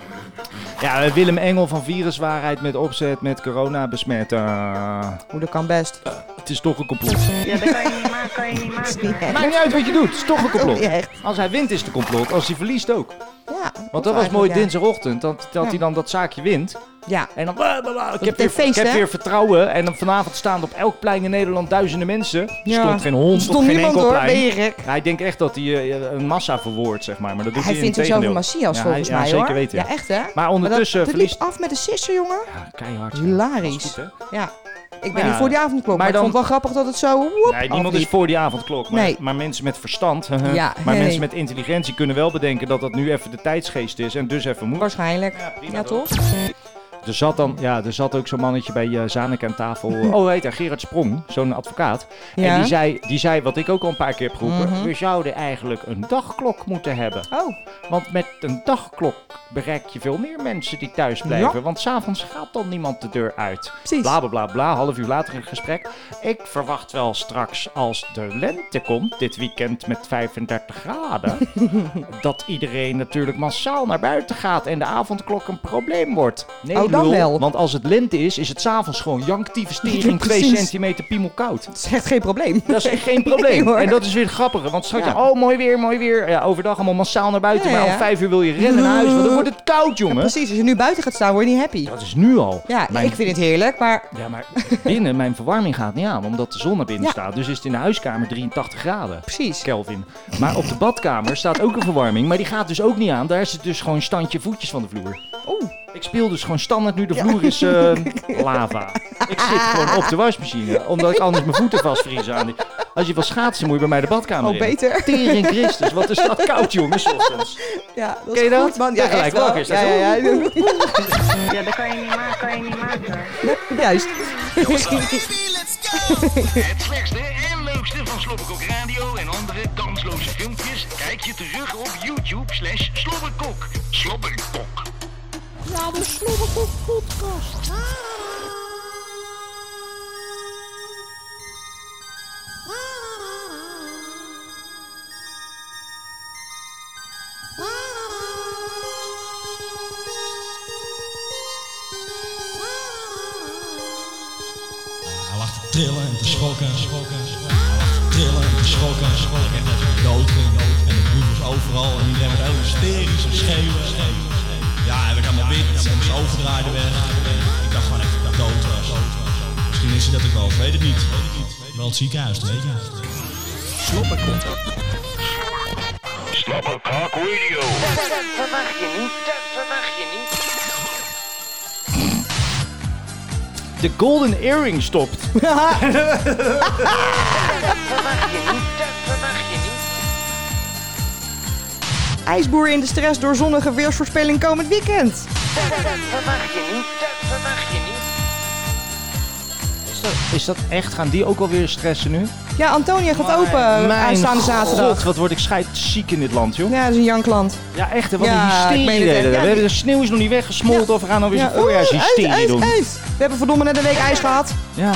Ja, uh, Willem Engel van Viruswaarheid met opzet met corona besmet. Uh, Hoe dat kan best. het is toch een complot. Ja, dat kan je niet maken. Kan je niet maken. Maakt niet uit wat je doet, het is toch een Ook complot. niet echt. Als hij wint is het een complot, als hij verliest ook. Ja, Want dat was mooi ja. dinsdagochtend, dat, dat Ja. hij dan dat zaakje wint. Ja. En dan, bla, bla, bla, ik, heb meteen weer, feest, ik heb hè? weer vertrouwen. En dan vanavond staan op elk plein in Nederland duizenden mensen. Er Ja. stond geen hond Er stond op geen niemand enkel hoor, plein. ben je gek? Hij denkt echt dat hij uh, een massa verwoordt, zeg maar. Maar dat doet hij, Hij vindt zichzelf een Messias Ja, volgens hij- mij ja, hoor. zeker weten. Ja, echt hè? Maar ondertussen Maar dat, verliest... dat liep af met de sister, jongen. Ja, keihard. ja. Hilarisch. Dat is goed, hè? Ja. Ik ben Ja. niet voor die avondklok, maar, Maar ik dan- vond het wel grappig dat het zo... woep, Nee, niemand is afliep. voor die avondklok. Maar, Nee. maar mensen met verstand, Ja, maar nee. mensen met intelligentie kunnen wel bedenken dat dat nu even de tijdsgeest is en dus even moet. Waarschijnlijk. Ja, prima Ja, toch? toch? Er zat, dan, ja, er zat ook zo'n mannetje bij uh, Zaneke aan tafel. Oh, weet je, Gerard Sprong, zo'n advocaat. Ja. En die zei, die zei, wat ik ook al een paar keer heb geroepen. Mhm. We zouden eigenlijk een dagklok moeten hebben. Oh, Want met een dagklok bereik je veel meer mensen die thuis blijven. Want s'avonds gaat dan niemand de deur uit. precies. Bla, bla, bla, bla. Half uur later in gesprek. Ik verwacht wel straks als de lente komt, dit weekend met vijfendertig graden, dat iedereen natuurlijk massaal naar buiten gaat en de avondklok een probleem wordt. Nee, Oh, dan lul, wel. want als het lente is, is het s'avonds gewoon janktieve stering, Ja, twee precies. centimeter piemelkoud. Dat is echt geen probleem. Dat is echt geen probleem. Nee, hoor. En dat is weer het grappige. Want straks, Ja. oh mooi weer, mooi weer. Ja, overdag allemaal massaal naar buiten. Ja, maar ja. om vijf uur wil je rennen naar huis. Want dan wordt het koud, Ja, jongen. precies, als je nu buiten gaat staan, word je niet happy. Dat is nu al. Ja, Mijn- ik vind het heerlijk, maar Ja, maar binnen, mijn verwarming gaat niet aan. Omdat de zon naar binnen Ja. staat. Dus is het in de huiskamer drieëntachtig graden. precies. Kelvin. Maar op de badkamer staat ook een verwarming. Maar die gaat dus ook niet aan. Daar is het dus gewoon standje voetjes van de vloer. Oeh. Ik speel dus gewoon standaard nu de vloer is eh, lava. Ik zit gewoon op de wasmachine. Omdat ik anders mijn voeten vastvriezen aan die... Als je wil schaatsen moet je bij mij de badkamer Oh, in. beter. Tering Christus, wat is dat koud, jongens, 's ochtends. Ja, dat Ken je is dat? goed, man. Ja, Ja, gelijk echt wel. wakker is dat. Ja, ja, ja. Ja, dat kan je niet maken. Kan je niet maken. Juist. Het slechtste en leukste van Slobberkok Radio en andere kansloze filmpjes kijk je terug op YouTube slash Slobberkok. Slobberkok. Ja, de Slobberkok podcast. Hij lag te trillen en te schokken. Hij lag te trillen en te schokken. Ik echt dat hij dood ging. En de bloed was overal. En iedereen werd heel hysterisch en schreeuwen. Ja, hij werd helemaal wit. En zijn ogen draaiden weg. Ik dacht gewoon echt dat hij dood was. Misschien is hij dat ook wel. Ik weet het niet. wel het ziekenhuis, weet je. Slobberkok. Slobberkok Radio. Dat verwacht je niet, dat verwacht je niet. De golden earring stopt. Dat verwacht je niet, dat verwacht je niet. IJsboer in de stress door zonnige weersvoorspelling komend weekend. Dat verwacht je niet, dat verwacht je niet. Is dat, is dat echt? Gaan die ook alweer stressen nu? Ja, Antonia gaat open Mijn aanstaande zaterdag. God, wat word ik scheidziek in dit land, joh. Ja, dat is een jankland. Ja, echt, hè, wat Ja, een ik hysterie meen het echt. deden. Ja, We hebben die- de sneeuw is nog niet weggesmolten Ja. of we gaan alweer Ja, zo'n voorjaarshysterie oeh, ijs, doen. ijs, ijs. We hebben verdomme net een week ijs gehad. Ja.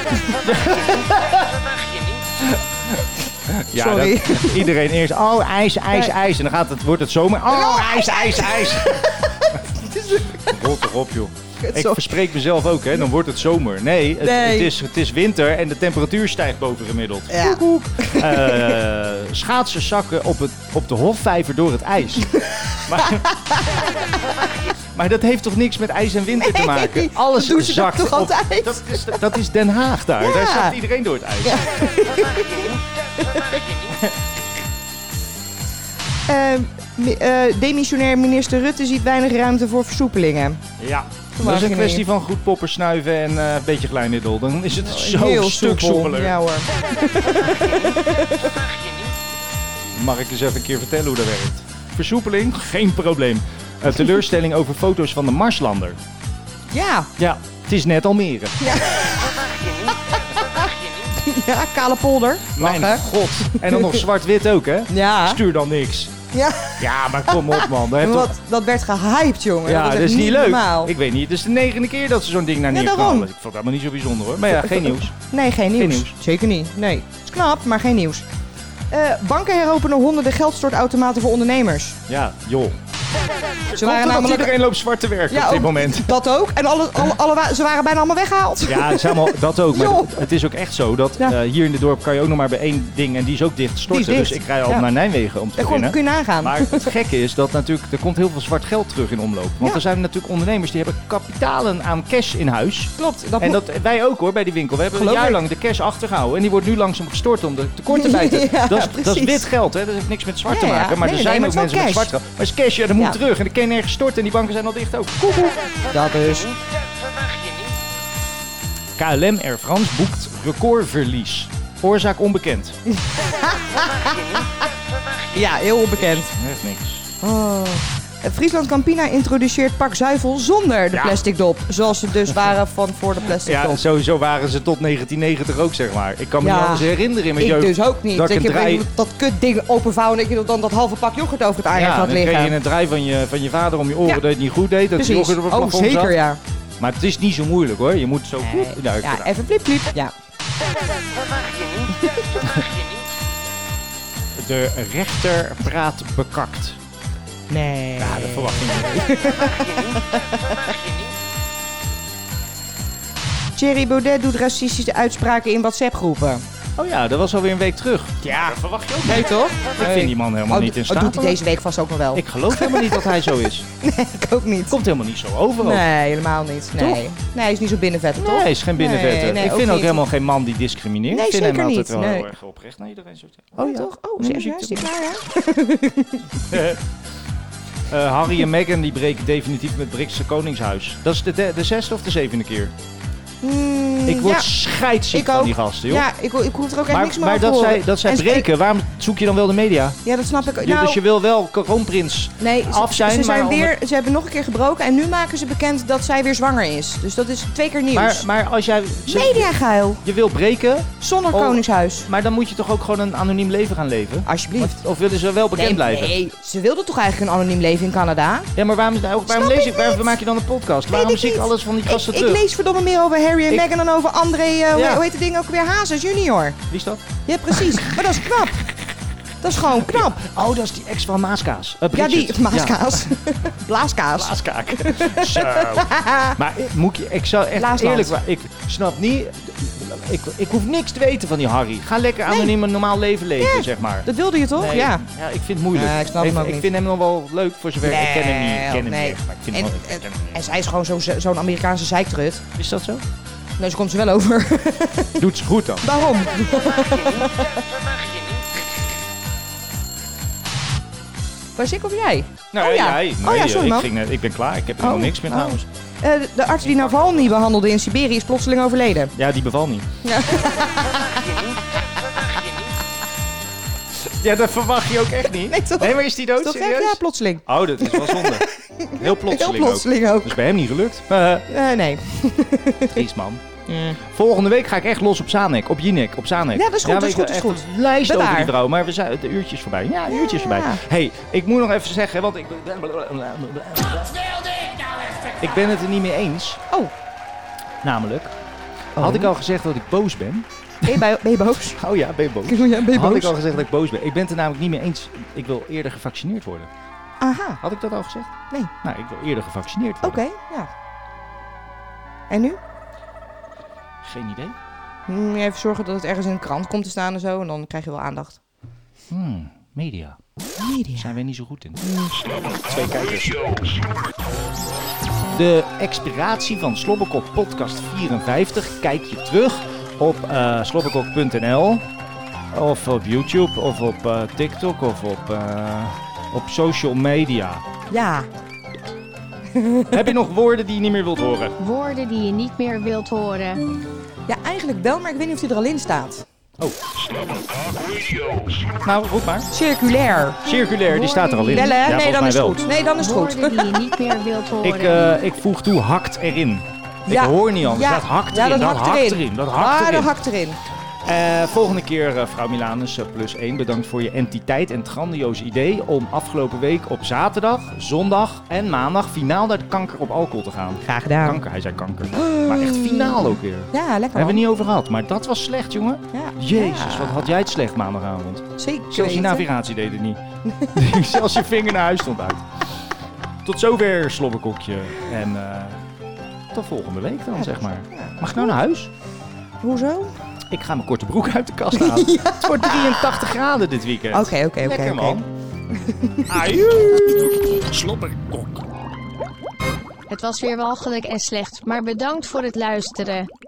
Ja, Sorry. dat- iedereen eerst, oh, ijs, ijs, ijs. En dan gaat het, wordt het zomer, oh, ijs, ijs, ijs. Rot toch op, joh. Ik Zo. verspreek mezelf ook, hè. Dan wordt het zomer. Nee, het, Nee. Het, is, het is winter en de temperatuur stijgt boven gemiddeld. Ja. Eh, schaatsen zakken op, het, op de Hofvijver door het ijs. maar, maar dat heeft toch niks met ijs en winter te maken? Nee, Alles dat doen ze zakt toch op- altijd? Dat is, dat is Den Haag daar. Ja. Daar zakt iedereen door het ijs. Ja. Eh, mi- eh, demissionair minister Rutte ziet weinig ruimte voor versoepelingen. Ja, dat mag is een je kwestie niet. van goed poppen snuiven en eh, een beetje kleinmiddel. Dan is het zo Heel stuk soepel. soepeler. Ja hoor. Mag ik eens even een keer vertellen hoe dat werkt? Versoepeling? Geen probleem. Uh, teleurstelling over foto's van de Marslander. Ja. Ja, het is net Almere. Ja, kale polder. Mijn Lachen. god. En dan nog zwart-wit ook, hè? Ja. Stuur dan niks. Ja. Ja, maar kom op, man. Dat, heeft Wat, toch- dat werd gehyped, jongen. ja, dat, dat was is echt niet leuk. Normaal. Ik weet niet, het is de negende keer dat ze zo'n ding naar Ja, neer daarom. knallen. Ik vond het helemaal niet zo bijzonder, hoor. Maar ja, geen nieuws. Nee, geen nieuws. nieuws. Zeker niet. Nee. Het is knap, maar geen nieuws. Eh, banken heropenen honderden geldstortautomaten voor ondernemers. Ja, joh. Ze Komt omdat iedereen loopt zwart te werken op dit ook moment. Dat ook. En alle, alle, alle, wa- ze waren bijna allemaal weggehaald. Ja, het is helemaal, dat ook. Maar Joh. het, het is ook echt zo dat Ja. eh, hier in het dorp kan je ook nog maar bij één ding en die is ook dicht storten. Die is dicht. Dus ik rij al Ja. naar Nijmegen om te Ja, gewoon, beginnen. kun je nagaan. Maar het gekke is dat natuurlijk, er komt heel veel zwart geld terug in omloop. Want Ja. er zijn natuurlijk ondernemers die hebben kapitalen aan cash in huis. Klopt. Dat En moet- dat, wij ook hoor, bij die winkel. We hebben Geloof een jaar ik. lang de cash achtergehouden. En die wordt nu langzaam gestort om de tekorten bij te... Ja, dat, is, dat is precies. wit geld, hè? Dat heeft niks met zwart te Ja, ja. maken. Maar Nee, er nee, zijn maar ook het is mensen wel met zwart cash. geld. Maar het is cash, ja, dat moet Ja. terug. En dan kan je nergens storten en die banken zijn al dicht ook. Koekoek. Dat is. K L M Air France boekt recordverlies. Oorzaak onbekend. Ja, heel onbekend. Echt niks. Oh. Friesland Campina introduceert pak zuivel zonder de Ja. plastic dop. Zoals ze dus waren van voor de plastic Ja, dop. sowieso waren ze tot negentien negentig ook, zeg maar. Ik kan me Ja. niet anders herinneren in mijn Ik jeugd. dus ook niet. Dat Dat ik je een draai... dat kut ding openvouwen en dat je dan dat halve pak yoghurt over het aanrecht Ja, had dan kreeg liggen. je een draai van je, van je vader om je oren Ja. dat je het niet goed deed. Dat Precies. je yoghurt op het Oh, plafond zeker zat. ja. Maar het is niet zo moeilijk hoor. Je moet zo... Nee. Nou, ik Ja, vind- even pliep pliep. Ja. De rechter praat bekakt. Nee. Ja, dat verwacht ik niet. Thierry Baudet doet racistische uitspraken in WhatsApp-groepen. Oh ja, dat was alweer een week terug. Ja, dat verwacht je ook Nee, toch? Ik vind die man helemaal Oh, niet in oh, staat. doet hij deze week vast ook nog wel. Ik geloof helemaal niet dat hij zo is. Nee, ik ook niet. Komt helemaal niet zo over. ook. Nee, helemaal niet. Nee. Toch? Nee, hij is niet zo binnenvetter, toch? Nee, hij is geen binnenvetter. Nee, nee, ik ook vind ook niet. helemaal geen man die discrimineert. Nee, ik vind zeker hem altijd niet. wel Nee. heel erg oprecht naar iedereen. Zo. Oh, ja, toch? Oh, Nee, zeg, muziek ja, is die doen. klaar, ja? Eh, Harry en Meghan die breken definitief met het Britse Koningshuis. Dat is de, de, de zesde of de zevende keer. Mm, Ik word ja, scheidsziek ik van ook. die gasten, joh. Ja, ik, ik hoef er ook echt maar niks meer maar over dat te zij, horen. dat zij En ze- breken, waarom zoek je dan wel de media? Ja, dat snap ik. Je- Nou, dus je wil wel kroonprins nee, ze, af zijn, ze, zijn maar, weer, onder- ze hebben nog een keer gebroken en nu maken ze bekend dat zij weer zwanger is. Dus dat is twee keer nieuws. maar, maar als jij... ze- Mediageil. Je wil breken, Zonder Oh. Koningshuis. maar dan moet je toch ook gewoon een anoniem leven gaan leven? Alsjeblieft. Of willen ze wel bekend Nee, blijven? nee, ze wilde toch eigenlijk een anoniem leven in Canada? Ja, maar waarom, waarom Snap lees ik ik, waarom niet. maak je dan een podcast? Weet Waarom ik zie ik niet. alles van die gasten Ik, terug? ik lees verdomme meer over Harry en Ik- Meghan dan over André, eh, hoe, Ja. hoe heet het ding ook weer, Hazes junior. Wie is dat? Ja, precies. Maar dat is knap. Dat is gewoon knap. Oh, dat is die ex van Maaskaas. Uh, Ja, die Bridget. maaskaas. Blaaskaas. Blaaskaak. Zo. Maar ik- moet je, ik zou echt Blaasland. eerlijk waar, ik snap niet. Ik, ik hoef niks te weten van die Harry. Ga lekker anoniem een normaal leven leven, Ja. zeg maar. Dat wilde je toch? Nee, Ja. ja, ik vind het moeilijk. Ja, ik snap hem ook ik niet. vind hem nog wel leuk voor zover. ik ken hem niet. Ik ken hem nee. niet echt, maar ik vind En, hem wel, ik en, ken hem niet. en zij is gewoon zo- zo'n Amerikaanse zeiktrut. Is dat zo? Nou, ze komt ze wel over. Doet ze goed dan. Waarom? Was ik of jij? Nee, oh, ja. jij. Nee, oh ja, sorry ik, man. ging net, ik ben klaar. Ik heb helemaal Oh. niks meer Oh. trouwens. Uh, de, de arts die Navalny behandelde in Siberië is plotseling overleden. Ja, die bevalt niet. Ja. Ja, dat verwacht je ook echt niet. Nee, toch? Nee, maar is die dood? Is toch Serieus? echt? Ja, plotseling. Oh, dat is wel zonde. Heel plotseling, Heel plotseling ook. Dus bij hem niet gelukt. Uh, Uh, nee. Triest man. Mm. Volgende week ga ik echt los op Zanek, op Jinek, op Zanek. Ja, dat is goed, ja, dat is weet goed, je, dat is echt goed. een lijst Bedaar. over die vrouw, maar we zijn de uurtjes voorbij. Ja, uurtjes voorbij. Hey, ik moet nog even zeggen, want ik... Ik ben het er niet mee eens. Oh. Namelijk, Oh. had ik al gezegd dat ik boos ben? Ben je, bij- ben je boos? Oh ja, ben je boos? Ja, ben je Had boos? ik al gezegd dat ik boos ben? Ik ben het er namelijk niet mee eens. Ik wil eerder gevaccineerd worden. Aha. Had ik dat al gezegd? Nee. Nou, ik wil eerder gevaccineerd Oké, worden. ja. En nu? Geen idee. Hm, even zorgen dat het ergens in een krant komt te staan en zo. En dan krijg je wel aandacht. Hmm, media. Media. Zijn we niet zo goed in. Twee kijkers. De expiratie van Slobberkok podcast vierenvijftig kijk je terug op uh, slobberkok punt n l of op YouTube of op uh, TikTok of op, uh, op social media. Ja. Heb je nog woorden die je niet meer wilt horen? Woorden die je niet meer wilt horen. Ja, eigenlijk wel, maar ik weet niet of die er al in staat. Oh. Nou, roep maar. Circulair. Circulair, die staat er al in. Bellen? Ja, Nee, volgens dan mij is het wel. goed. Nee, dan is het goed. Woorden die je niet meer wilt horen. Ik, uh, ik voeg toe, hakt erin. Ja. Ik hoor niet anders. Ja. Dat hakt Ja, erin. dat dat hakt hakt erin. erin. Dat hakt Ah, erin. dat hakt erin. Uh, volgende keer, uh, vrouw Milanus, uh, plus één. Bedankt voor je entiteit en het grandioze idee om afgelopen week op zaterdag, zondag en maandag finaal naar de kanker op alcohol te gaan. Graag gedaan. Kanker, hij zei kanker. Maar echt finaal ook weer. Ja, lekker. Hebben we het niet over gehad, maar dat was slecht, jongen. Ja. Jezus, Ja. wat had jij het slecht maandagavond. Zeker Zelfs je weten. navigatie deed het niet. Zelfs je vinger naar huis stond uit. Tot zover, slobberkokje. En uh, tot volgende week dan, zeg maar. Mag ik nou naar huis? Hoezo? Ik ga mijn korte broek uit de kast halen. Ja. Het wordt drieëntachtig graden dit weekend. Oké, oké, oké. Lekker, oké. man. Aju. Slobberkok. Het was weer walgelijk en slecht, maar bedankt voor het luisteren.